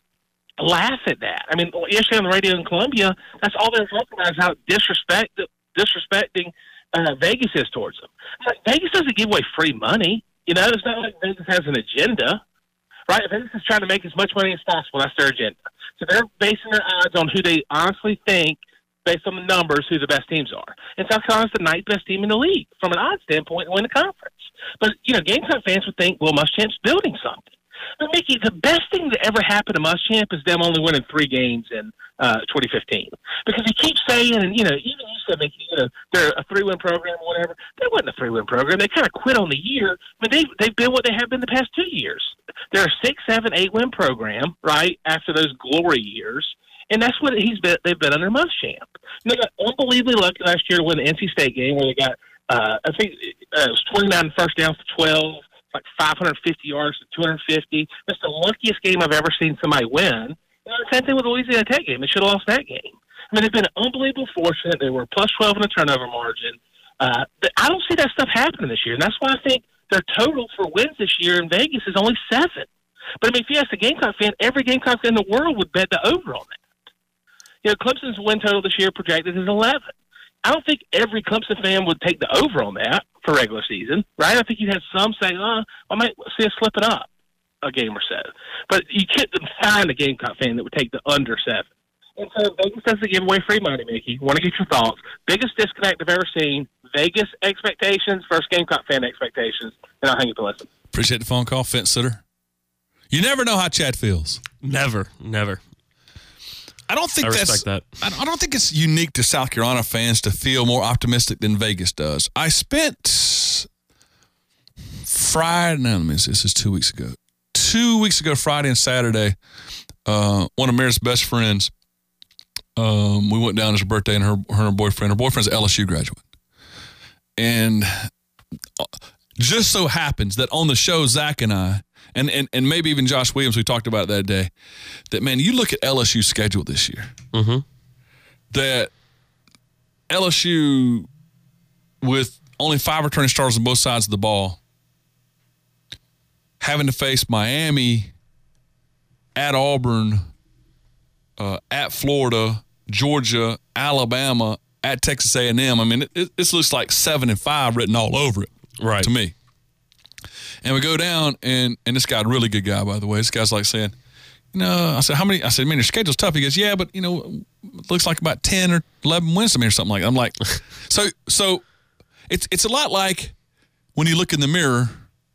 laugh at that. I mean, yesterday on the radio in Columbia, that's all they're talking about is how disrespect, disrespecting uh, Vegas is towards them. Like, Vegas doesn't give away free money. You know, it's not like Vegas has an agenda, right? Vegas is trying to make as much money as possible. That's their agenda. So they're basing their odds on who they honestly think, based on the numbers, who the best teams are. And South Carolina's the ninth best team in the league from an odds standpoint to win the conference. But, you know, Gamecock fans would think, well, Muschamp's building something. But, Mickey, the best thing that ever happened to Muschamp is them only winning three games in uh, twenty fifteen. Because he keeps saying, and, you know, even you said, Mickey, you know, they're a three-win program or whatever. They wasn't a three-win program. They kind of quit on the year. But they, they've been what they have been the past two years. They're a six, seven, eight-win program, right, after those glory years. And that's what he's been. They've been under Muschamp. They got unbelievably lucky last year to win the N C State game where they got, uh, I think uh, it was twenty-nine first downs to twelve, like five hundred fifty yards to two hundred fifty. That's the luckiest game I've ever seen somebody win. You know, same thing with the Louisiana Tech game. They should have lost that game. I mean, they've been unbelievably fortunate. They were plus twelve in the turnover margin. Uh, but I don't see that stuff happening this year, and that's why I think their total for wins this year in Vegas is only seven. But I mean, if you ask a Gamecock fan, every Gamecock fan in the world would bet the over on that. You know, Clemson's win total this year projected is eleven. I don't think every Clemson fan would take the over on that for regular season, right? I think you had some say, oh, I might see us slipping up a game or so. But you couldn't find a Gamecock fan that would take the under seven. And so Vegas doesn't give away free money, Mickey. Want to get your thoughts. Biggest disconnect I've ever seen, Vegas expectations versus Gamecock fan expectations. And I'll hang up and listen. Appreciate the phone call, fence sitter. You never know how Chad feels. Never, never. I don't think I that's. respect that. I don't think it's unique to South Carolina fans to feel more optimistic than Vegas does. I spent Friday. No, let me see. This is two weeks ago. Two weeks ago, Friday and Saturday, uh, one of Meredith's best friends. Um, we went down to her birthday, and her her and her boyfriend. Her boyfriend's an L S U graduate, and just so happens that on the show, Zach and I. And, and and maybe even Josh Williams, we talked about it that day, that, man, you look at L S U's schedule this year, mm-hmm. that L S U, with only five returning starters on both sides of the ball, having to face Miami, at Auburn, uh, at Florida, Georgia, Alabama, at Texas A and M. I mean, it, it, this looks like seven and five written all over it, right? To me. And we go down, and, and this guy's a really good guy, by the way. This guy's like saying, you know, I said, how many? I said, man, your schedule's tough. He goes, yeah, but, you know, it looks like about ten or eleven wins to me or something like that. I'm like, so so it's it's a lot like when you look in the mirror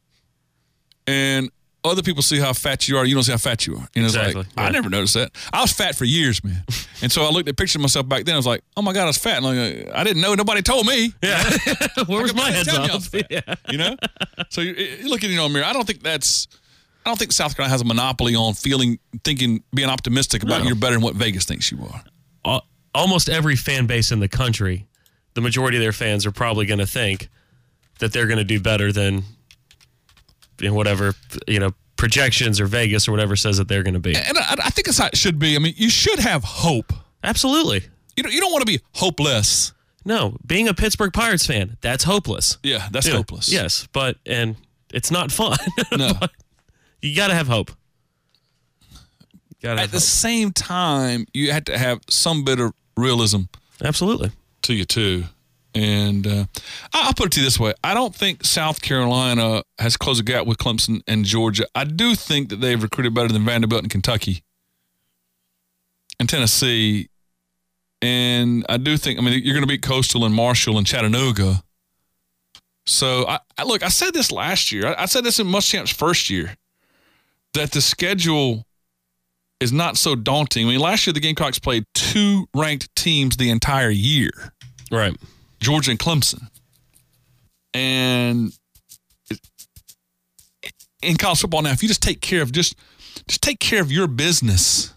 and other people see how fat you are, you don't see how fat you are. You know, it's exactly. like, yeah. I never noticed that. I was fat for years, man. And so I looked at pictures of myself back then. I was like, oh, my God, I was fat. And I'm like, I didn't know. Nobody told me. Yeah. Where was my head up? Yeah. You know? So you, you look at it in the mirror. I don't think that's – I don't think South Carolina has a monopoly on feeling, thinking, being optimistic about no. you're better than what Vegas thinks you are. Uh, almost every fan base in the country, the majority of their fans are probably going to think that they're going to do better than in whatever, you know, projections or Vegas or whatever says that they're going to be. And I, I think that's how it should be. I mean, you should have hope. Absolutely. You don't, you don't want to be hopeless. No, being a Pittsburgh Pirates fan, that's hopeless. Yeah, that's you hopeless. Know, yes, but, and it's not fun. No. You got to have hope. Gotta have At the hope. same time, you have to have some bit of realism. Absolutely. To you, too. And uh, I'll put it to you this way. I don't think South Carolina has closed a gap with Clemson and Georgia. I do think that they've recruited better than Vanderbilt and Kentucky. in Tennessee. And I do think, I mean, you're going to beat Coastal and Marshall and Chattanooga. So, I, I look, I said this last year. I, I said this in Muschamp's first year, that the schedule is not so daunting. I mean, last year the Gamecocks played two ranked teams the entire year. Right. Georgia and Clemson. And in college football now, if you just take care of just just take care of your business,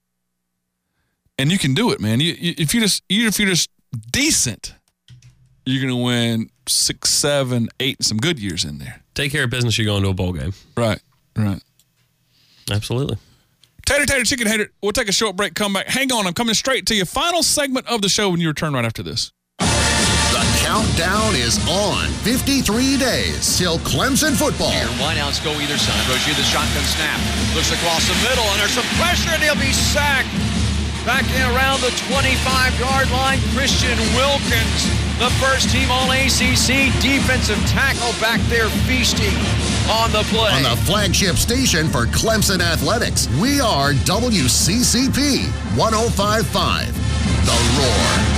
and you can do it, man. You, you, if you just even if you're just decent, you're gonna win six, seven, eight, some good years in there. Take care of business, you go into a bowl game. Right, right. Absolutely. Tater, tater, chicken hater. We'll take a short break, come back. Hang on, I'm coming straight to you. Final segment of the show when you return right after this. The countdown is on. fifty-three days till Clemson football. Here, wideouts go either side. Rozier, the shotgun snap. Looks across the middle, and there's some pressure, and he'll be sacked. Back in around the twenty-five-yard line, Christian Wilkins, the first team All-A C C defensive tackle back there feasting on the play. On the flagship station for Clemson Athletics, we are W C C P one oh five point five. The Roar.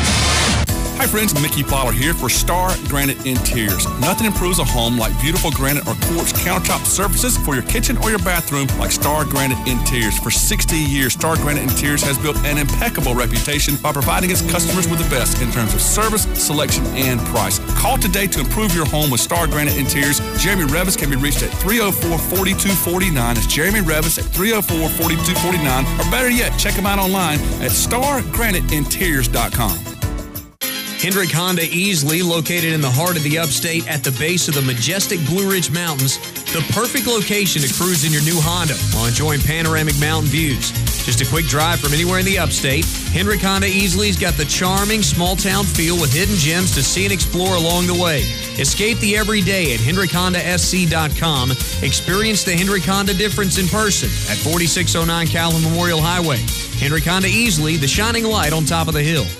Hi friends, Mickey Fowler here for Star Granite Interiors. Nothing improves a home like beautiful granite or quartz countertop surfaces for your kitchen or your bathroom like Star Granite Interiors. For sixty years, Star Granite Interiors has built an impeccable reputation by providing its customers with the best in terms of service, selection, and price. Call today to improve your home with Star Granite Interiors. Jeremy Revis can be reached at three oh four, four two four nine. It's Jeremy Revis at three oh four, four two four nine. Or better yet, check him out online at star granite interiors dot com. Hendrick Honda Easley, located in the heart of the upstate at the base of the majestic Blue Ridge Mountains, the perfect location to cruise in your new Honda while enjoying panoramic mountain views. Just a quick drive from anywhere in the upstate, Hendrick Honda Easley's got the charming small-town feel with hidden gems to see and explore along the way. Escape the everyday at hendrick honda s c dot com. Experience the Hendrick Honda difference in person at forty-six oh nine Calhoun Memorial Highway. Hendrick Honda Easley, the shining light on top of the hill.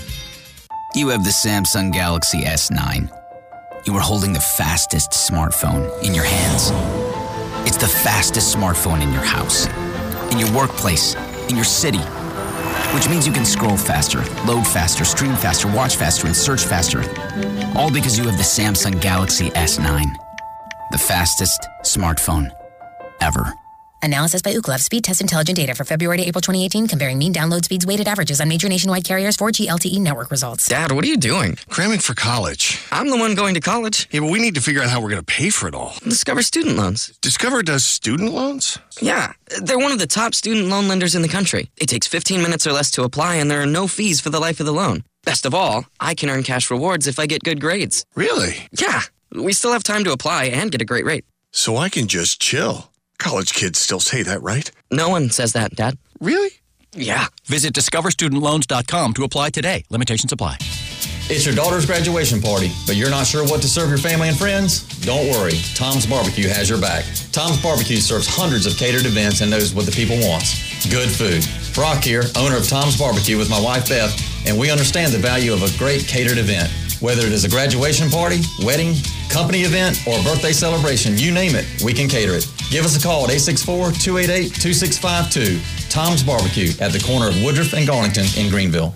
You have the Samsung Galaxy S nine. You are holding the fastest smartphone in your hands. It's the fastest smartphone in your house, in your workplace, in your city, which means you can scroll faster, load faster, stream faster, watch faster, and search faster. All because you have the Samsung Galaxy S nine, the fastest smartphone ever. Analysis by Ookla of speed test intelligent data for February to April twenty eighteen, comparing mean download speeds, weighted averages on major nationwide carriers, four G L T E network results. Dad, what are you doing? Cramming for college. I'm the one going to college. Yeah, but we need to figure out how we're going to pay for it all. Discover Student Loans. Discover does student loans? Yeah, they're one of the top student loan lenders in the country. It takes fifteen minutes or less to apply, and there are no fees for the life of the loan. Best of all, I can earn cash rewards if I get good grades. Really? Yeah, we still have time to apply and get a great rate. So I can just chill. College kids still say that, right? No one says that, Dad. Really? Yeah. Visit discover student loans dot com to apply today. Limitations apply. It's your daughter's graduation party, but you're not sure what to serve your family and friends? Don't worry. Tom's Barbecue has your back. Tom's Barbecue serves hundreds of catered events and knows what the people wants. Good food. Brock here, owner of Tom's Barbecue with my wife Beth, and we understand the value of a great catered event. Whether it is a graduation party, wedding, company event, or birthday celebration, you name it, we can cater it. Give us a call at eight six four, two eight eight, two six five two. Tom's Barbecue at the corner of Woodruff and Garlington in Greenville.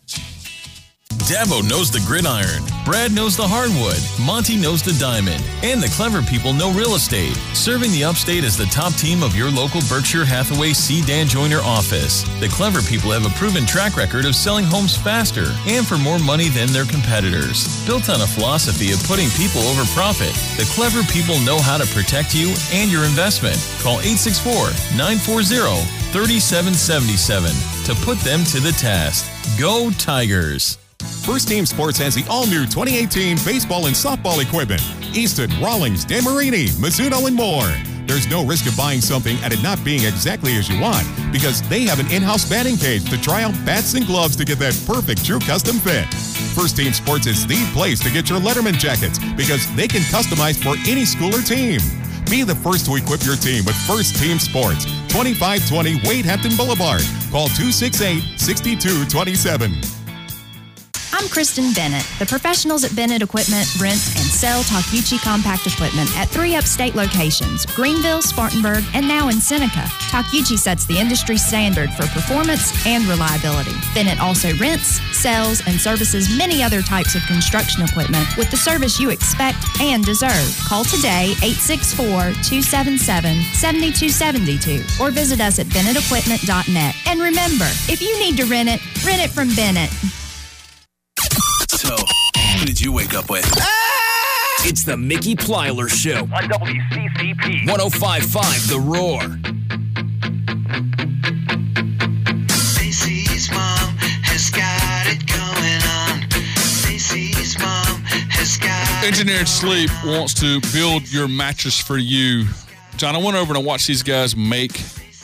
Dabo knows the gridiron, Brad knows the hardwood, Monty knows the diamond, and the clever people know real estate. Serving the upstate as the top team of your local Berkshire Hathaway C. Dan Joyner office. The clever people have a proven track record of selling homes faster and for more money than their competitors. Built on a philosophy of putting people over profit, the clever people know how to protect you and your investment. Call eight six four, nine four zero, three seven seven seven to put them to the task. Go Tigers! First Team Sports has the all-new twenty eighteen baseball and softball equipment. Easton, Rawlings, Dan Marini, Mizuno, and more. There's no risk of buying something and it not being exactly as you want because they have an in-house batting cage to try out bats and gloves to get that perfect true custom fit. First Team Sports is the place to get your Letterman jackets because they can customize for any school or team. Be the first to equip your team with First Team Sports. twenty-five twenty Wade Hampton Boulevard. Call two six eight, six two two seven. I'm Kristen Bennett. The professionals at Bennett Equipment rent and sell Takeuchi compact equipment at three upstate locations, Greenville, Spartanburg, and now in Seneca. Takeuchi sets the industry standard for performance and reliability. Bennett also rents, sells, and services many other types of construction equipment with the service you expect and deserve. Call today, eight six four, two seven seven, seven two seven two, or visit us at bennett equipment dot net. And remember, if you need to rent it, rent it from Bennett. So, who did you wake up with? Ah! It's the Mickey Plyler Show on W C C P one oh five point five The Roar. Stacy's mom has got it going on. Stacy's mom has got Engineered Sleep wants to build your mattress for you. John, I went over and I watched these guys make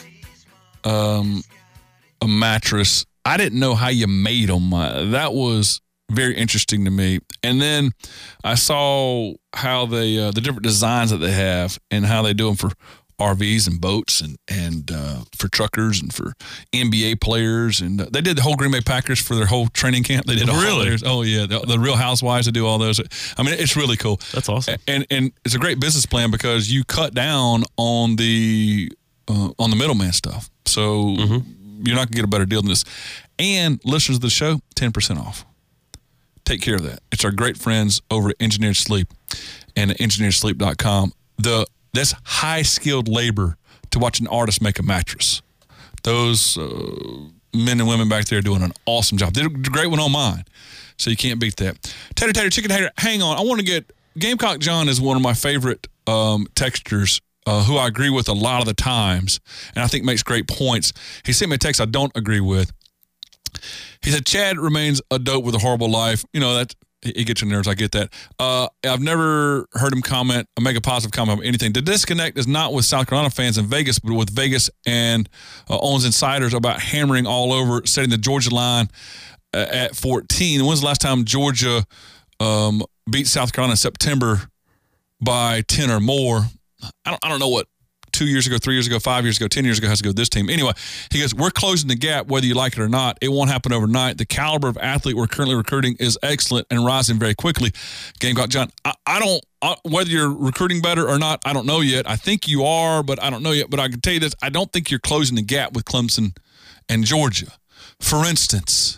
um, a mattress. I didn't know how you made them. Uh, that was very interesting to me. And then I saw how they uh, the different designs that they have and how they do them for R Vs and boats and and uh, for truckers and for N B A players. And uh, they did the whole Green Bay Packers for their whole training camp. They did all Really? theirs. Oh yeah, the, the Real Housewives to do all those. I mean, it's really cool. That's awesome. And and it's a great business plan because you cut down on the uh, on the middleman stuff. So you're not gonna get a better deal than this. And listeners of the show, ten percent off. Take care of that. It's our great friends over at Engineered Sleep and at engineered sleep dot com. The That's high-skilled labor to watch an artist make a mattress. Those uh, men and women back there are doing an awesome job. They did a great one on mine, so you can't beat that. Tater, tater, chicken hater, hang on. I want to get – Gamecock John is one of my favorite um, texters uh, who I agree with a lot of the times and I think makes great points. He sent me a text I don't agree with. He said, Chad remains a dope with a horrible life. You know, that it gets your nerves. I get that. Uh, I've never heard him comment, or make a positive comment on anything. The disconnect is not with South Carolina fans in Vegas, but with Vegas and uh, Owens Insiders about hammering all over, setting the Georgia line uh, at fourteen. When's the last time Georgia um, beat South Carolina in September by ten or more? I don't, I don't know what. Two years ago, three years ago, five years ago, ten years ago has to go this team. Anyway, he goes, we're closing the gap whether you like it or not. It won't happen overnight. The caliber of athlete we're currently recruiting is excellent and rising very quickly. Gamecock John, I, I don't, I, whether you're recruiting better or not, I don't know yet. I think you are, but I don't know yet. But I can tell you this, I don't think you're closing the gap with Clemson and Georgia. For instance,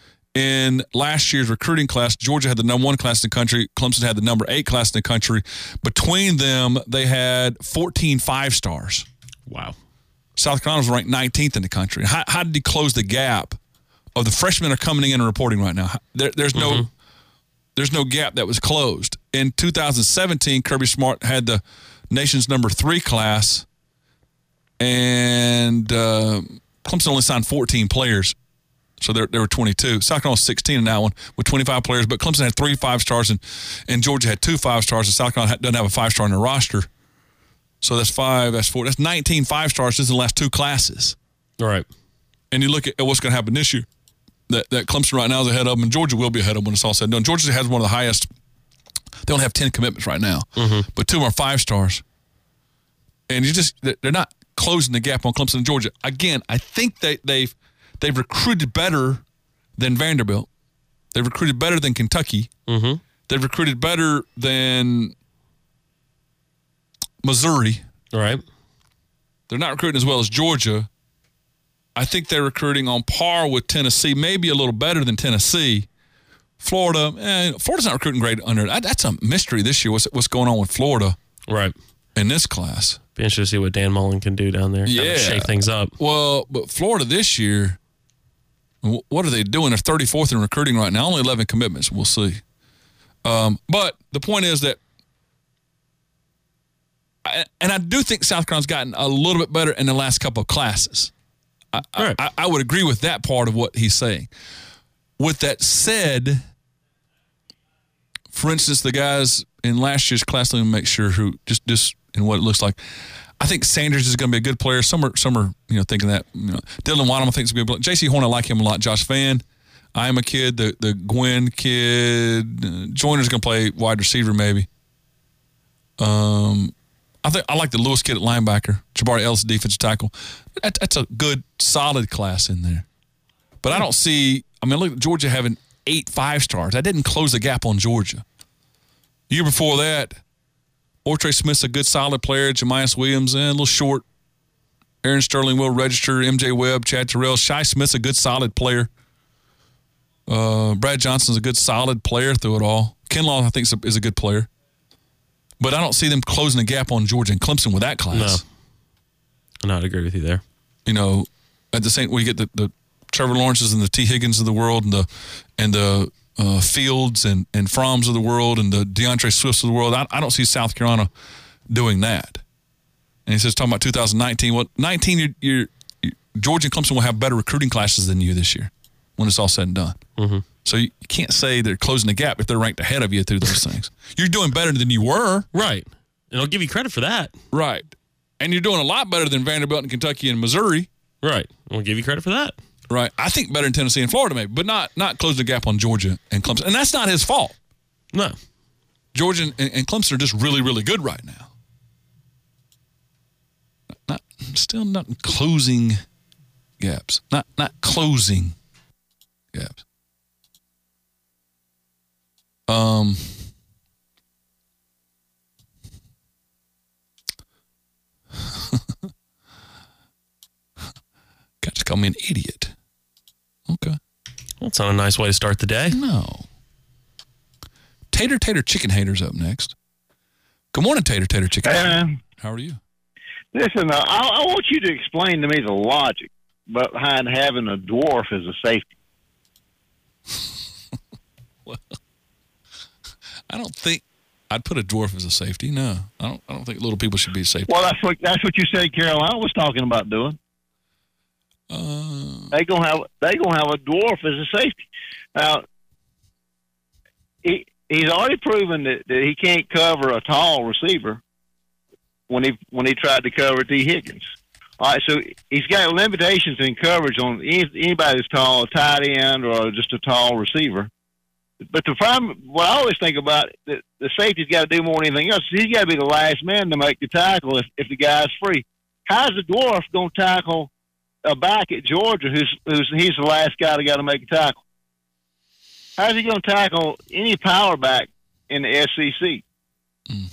in last year's recruiting class, Georgia had the number one class in the country. Clemson had the number eight class in the country. Between them, they had fourteen five-stars. Wow. South Carolina was ranked nineteenth in the country. How, how did he close the gap of the freshmen are coming in and reporting right now? There, there's no mm-hmm. there's no gap that was closed. In two thousand seventeen, Kirby Smart had the nation's number three class, and uh, Clemson only signed fourteen players. So there, there were twenty-two. South Carolina was sixteen in that one with twenty-five players, but Clemson had three five-stars, and, and Georgia had two five-stars, and South Carolina doesn't have a five-star in their roster. So that's five, that's four. That's nineteen five-stars just in the last two classes. All right. And you look at what's going to happen this year. That, that Clemson right now is ahead of them, and Georgia will be ahead of them when it's all said and done. Georgia has one of the highest. They only have ten commitments right now, mm-hmm. but two of them are five-stars. And you just they're not closing the gap on Clemson and Georgia. Again, I think they, they've – They've recruited better than Vanderbilt. They've recruited better than Kentucky. Mm-hmm. They've recruited better than Missouri. All right. They're not recruiting as well as Georgia. I think they're recruiting on par with Tennessee, maybe a little better than Tennessee. Florida, eh, Florida's not recruiting great under that. That's a mystery this year. What's what's going on with Florida? Right. In this class. Be interested to see what Dan Mullen can do down there. Yeah. Shake things up. Well, but Florida this year, what are they doing? They're thirty-fourth in recruiting right now. Only eleven commitments. We'll see. Um, but the point is that, I, and I do think South Carolina's gotten a little bit better in the last couple of classes. I, right. I, I would agree with that part of what he's saying. With that said, for instance, the guys in last year's class, let me make sure who just just in what it looks like. I think Sanders is going to be a good player. Some are, some are, you know, thinking that. You know, Dylan Wadham, I think, is going to be a good player. J C Horn, I like him a lot. Josh Fan, I am a kid. The the Gwynn kid, uh, Joyner's going to play wide receiver maybe. Um, I think I like the Lewis kid at linebacker. Jabari Ellis, defensive tackle. That, that's a good, solid class in there. But I don't see. I mean, look at Georgia having eight five-stars. That didn't close the gap on Georgia. The year before that, Ortre Smith's a good, solid player. Jemias Williams, eh, a little short. Aaron Sterling will register. M J Webb, Chad Terrell. Shai Smith's a good, solid player. Uh, Brad Johnson's a good, solid player through it all. Kinlaw, I think, is a, is a good player. But I don't see them closing the gap on Georgia and Clemson with that class. No. No, I'd agree with you there. You know, at the same, we get the, the Trevor Lawrences and the T. Higgins of the world and the and the uh, Fields and, and Froms of the world and the DeAndre Swifts of the world. I, I don't see South Carolina doing that. And he says, talking about two thousand nineteen. Well, nineteen, you're, you're, you're, Georgia and Clemson will have better recruiting classes than you this year when it's all said and done. Mm-hmm. So you can't say they're closing the gap if they're ranked ahead of you through those things. You're doing better than you were. Right. And I'll give you credit for that. Right. And you're doing a lot better than Vanderbilt and Kentucky and Missouri. Right. I'll give you credit for that. Right. I think better than Tennessee and Florida maybe, but not not closing the gap on Georgia and Clemson. And that's not his fault. No. Georgia and, and Clemson are just really, really good right now. Not still not closing gaps. Not not closing gaps. Um Got to call me an idiot. Okay. Well, that's not a nice way to start the day. No. Tater Tater Chicken Haters up next. Good morning, Tater Tater Chicken Hey, Hater. man. How are you? Listen, uh, I, I want you to explain to me the logic behind having a dwarf as a safety. Well, I don't think I'd put a dwarf as a safety. No, I don't. I don't think little people should be safety. Well, that's what that's what you said Carolina was talking about doing. Uh, they gonna have they gonna have a dwarf as a safety. Now, he he's already proven that, that he can't cover a tall receiver when he when he tried to cover T. Higgins. All right, so he's got limitations in coverage on any, anybody that's tall, a tight end or just a tall receiver. But the problem, what I always think about, the, the safety's got to do more than anything else. He's got to be the last man to make the tackle if, if the guy's free. How's the dwarf going to tackle a back at Georgia who's, who's he's the last guy that got to make a tackle? How's he going to tackle any power back in the S E C? Mm.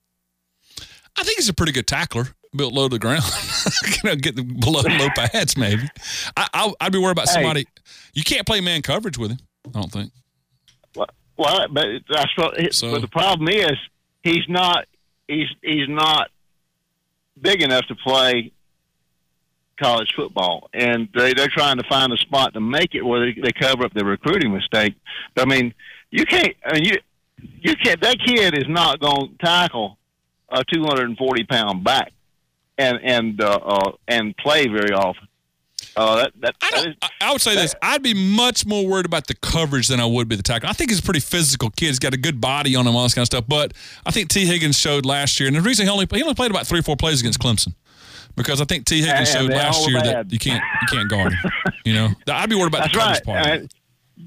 I think he's a pretty good tackler, built low to the ground. you know, get the below low pads maybe. I, I, I'd be worried about somebody. Hey. You can't play man coverage with him, I don't think. Well, well but that's what, so, but the problem is he's not he's he's not big enough to play college football, and they they're trying to find a spot to make it where they, they cover up their recruiting mistake. But, I mean, you can't. I mean, you you can't. That kid is not going to tackle a two hundred forty pound back and and uh, uh, and play very often. Uh, that, that, I, don't, that is, I would say that, this. I'd be much more worried about the coverage than I would be the tackle. I think he's a pretty physical kid. He's got a good body on him, all this kind of stuff. But I think T. Higgins showed last year, and the reason he only he only played about three or four plays against Clemson, because I think T. Higgins showed last year bad. that you can't you can't guard him. You know, I'd be worried about That's the coverage right. part.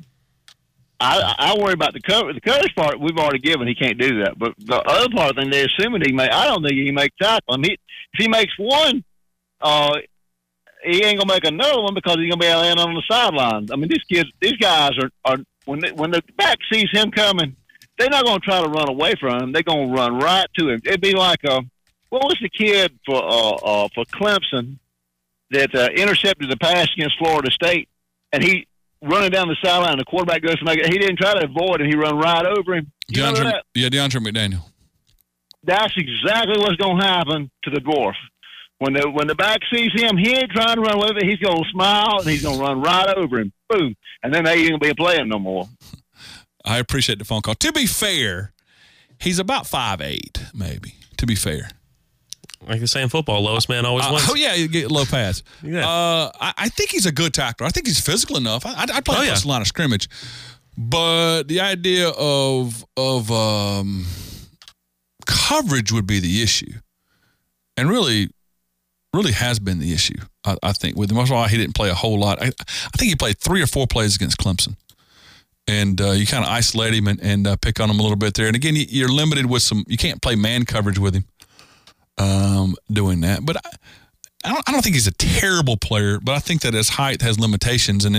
I, I worry about the cover. The coverage part we've already given. He can't do that. But the other part, then they're assuming he may. I don't think he can make tackle. I mean, if he makes one, uh, he ain't gonna make another one because he's gonna be laying on the sidelines. I mean, these kids, these guys are are when they, when the back sees him coming, they're not gonna try to run away from him. They're gonna run right to him. It'd be like a what was the kid for uh, uh for Clemson that uh, intercepted the pass against Florida State, and he running down the sideline, the quarterback goes to make it. He didn't try to avoid him. He run right over him. You DeAndre, that? Yeah, DeAndre McDaniel. That's exactly what's going to happen to the dwarf. When the when the back sees him, he ain't trying to run with it. He's going to smile, and he's going to run right over him. Boom. And then they ain't going to be playing no more. I appreciate the phone call. To be fair, he's about five eight, maybe, to be fair. Like they say in football, lowest man always uh, wins. Oh, yeah, you get low pass. Yeah. Uh, I, I think he's a good tackler. I think he's physical enough. I, I'd, I'd play oh, across yeah. the line of scrimmage. But the idea of of um, coverage would be the issue. And really, really has been the issue, I, I think, with him. That's why he didn't play a whole lot. I, I think he played three or four plays against Clemson. And uh, you kind of isolate him and, and uh, pick on him a little bit there. And, again, you're limited with some – you can't play man coverage with him. Um, doing that, but I, I don't. I don't think he's a terrible player, but I think that his height has limitations, and then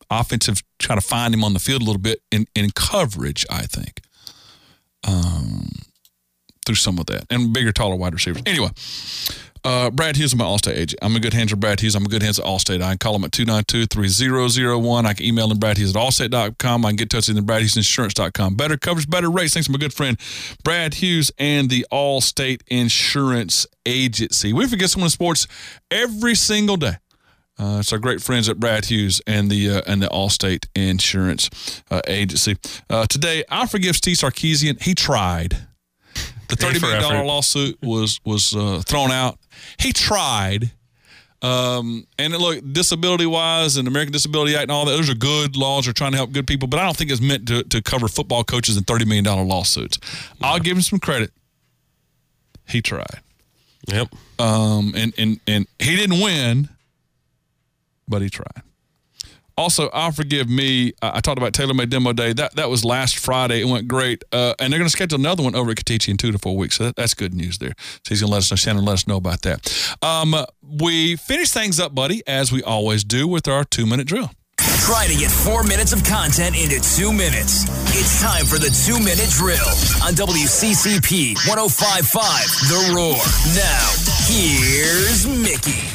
offensive, try to find him on the field a little bit in, in coverage, I think, um, through some of that. And bigger, taller wide receivers. Anyway, uh, Brad Hughes is my Allstate agent. I'm a good hands of Brad Hughes. I'm a good hands at Allstate. I can call him at two nine two, three zero zero one. I can email him Brad Hughes at allstate dot com. I can get in touch with him at brad hughes insurance dot com. Better coverage, better rates. Thanks to my good friend Brad Hughes and the Allstate Insurance Agency. We forget someone in sports every single day. Uh, it's our great friends at Brad Hughes and the uh, and the Allstate Insurance uh, Agency. Uh, today, I forgive Steve Sarkisian. He tried. The thirty million dollars lawsuit was was uh, thrown out. He tried. Um, and look, disability-wise and American Disability Act and all that, those are good laws. They're trying to help good people, but I don't think it's meant to, to cover football coaches and thirty million dollars lawsuits. Yeah. I'll give him some credit. He tried. Yep. Um, and, and, and he didn't win, but he tried. Also, I'll forgive me. I talked about TaylorMade Demo Day. That that was last Friday. It went great. Uh, and they're going to schedule another one over at Katichi in two to four weeks. So that, that's good news there. So he's going to let us know. Shannon let us know about that. Um, we finish things up, buddy, as we always do with our two-minute drill. Try to get four minutes of content into two minutes. It's time for the two-minute drill on W C C P one oh five point five The Roar. Now, here's Mickey.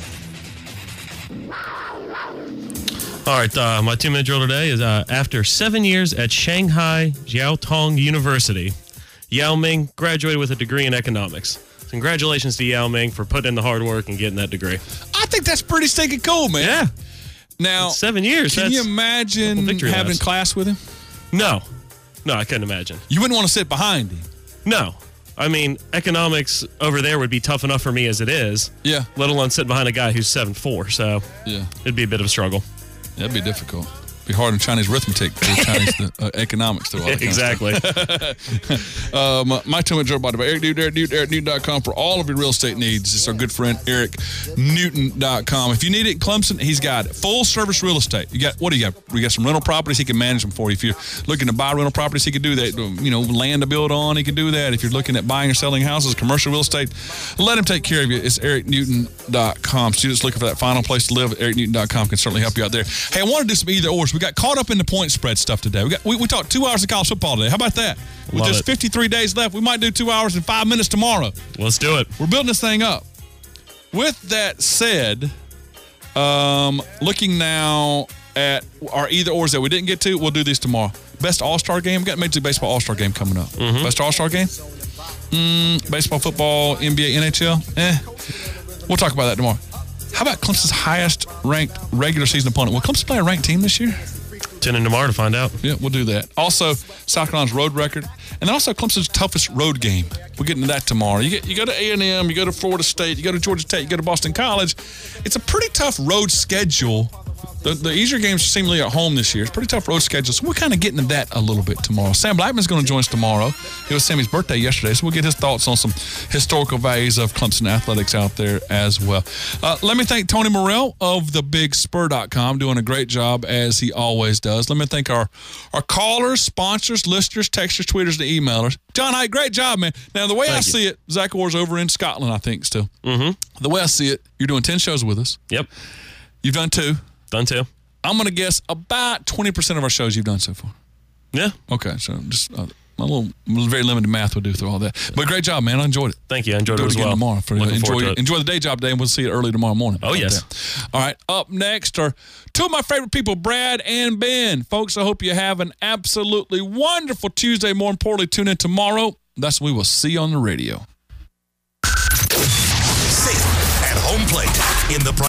All right, uh, my two-minute drill today is uh, after seven years at Shanghai Jiao Tong University, Yao Ming graduated with a degree in economics. Congratulations to Yao Ming for putting in the hard work and getting that degree. I think that's pretty stinking cool, man. Yeah. Now, That's seven years. Can That's you imagine having laps. class with him? No. No, I couldn't imagine. You wouldn't want to sit behind him? No. I mean, economics over there would be tough enough for me as it is. Yeah. Let alone sitting behind a guy who's seven foot four, so yeah, it'd be a bit of a struggle. That'd be difficult. Be hard in Chinese arithmetic, Chinese uh, economics, though. Exactly. um, my two-minute drill, by the way, Eric Newton, Eric Newton, Eric Newton dot com for all of your real estate needs. It's our good friend, Eric Newton dot com. If you need it in Clemson, he's got it. Full-service real estate. You got, what do you got? You got some rental properties, he can manage them for you. If you're looking to buy rental properties, he can do that. You know, land to build on, he can do that. If you're looking at buying or selling houses, commercial real estate, let him take care of you. It's Eric Newton dot com. Students looking for that final place to live, Eric Newton dot com can certainly help you out there. Hey, I want to do some either-ors. We got caught up in the point spread stuff today. We got we, we talked two hours of college football today. How about that? With Love just it. fifty-three days left, we might do two hours and five minutes tomorrow. Let's do it. We're building this thing up. With that said, um, looking now at our either-ors that we didn't get to, we'll do these tomorrow. Best All-Star game. We got Major League Baseball All-Star game coming up. Mm-hmm. Best All-Star game? Mm, baseball, football, N B A, N H L? Eh. We'll talk about that tomorrow. How about Clemson's highest-ranked regular season opponent? Will Clemson play a ranked team this year? Tune in tomorrow to find out. Yeah, we'll do that. Also, South Carolina's road record, and also Clemson's toughest road game. We'll get into that tomorrow. You get you go to A and M, you go to Florida State, you go to Georgia Tech, you go to Boston College. It's a pretty tough road schedule. The, the easier games are seemingly at home this year. It's a pretty tough road schedule, so we're kind of getting into that a little bit tomorrow. Sam Blackman's going to join us tomorrow. It was Sammy's birthday yesterday, so we'll get his thoughts on some historical values of Clemson athletics out there as well. Uh, let me thank Tony Morrell of the big spur dot com, doing a great job as he always does. Let me thank our, our callers, sponsors, listeners, texters, tweeters, and emailers. John Haidt, great job, man. Now, the way Thank I you. see it, Zach Orr's over in Scotland, I think, still. Mm-hmm. The way I see it, you're doing ten shows with us. Yep. You've done two. Done two. I'm going to guess about twenty percent of our shows you've done so far. Yeah. Okay, so just uh, my little very limited math will do through all that. But great job, man. I enjoyed it. Thank you. I enjoyed do it as again well. tomorrow. For, Looking enjoy, forward to it. enjoy the day job day, and we'll see you early tomorrow morning. Oh, Like yes. that. All right, up next are two of my favorite people, Brad and Ben. Folks, I hope you have an absolutely wonderful Tuesday. More importantly, tune in tomorrow. That's what we will see you on the radio. Safe at home plate in the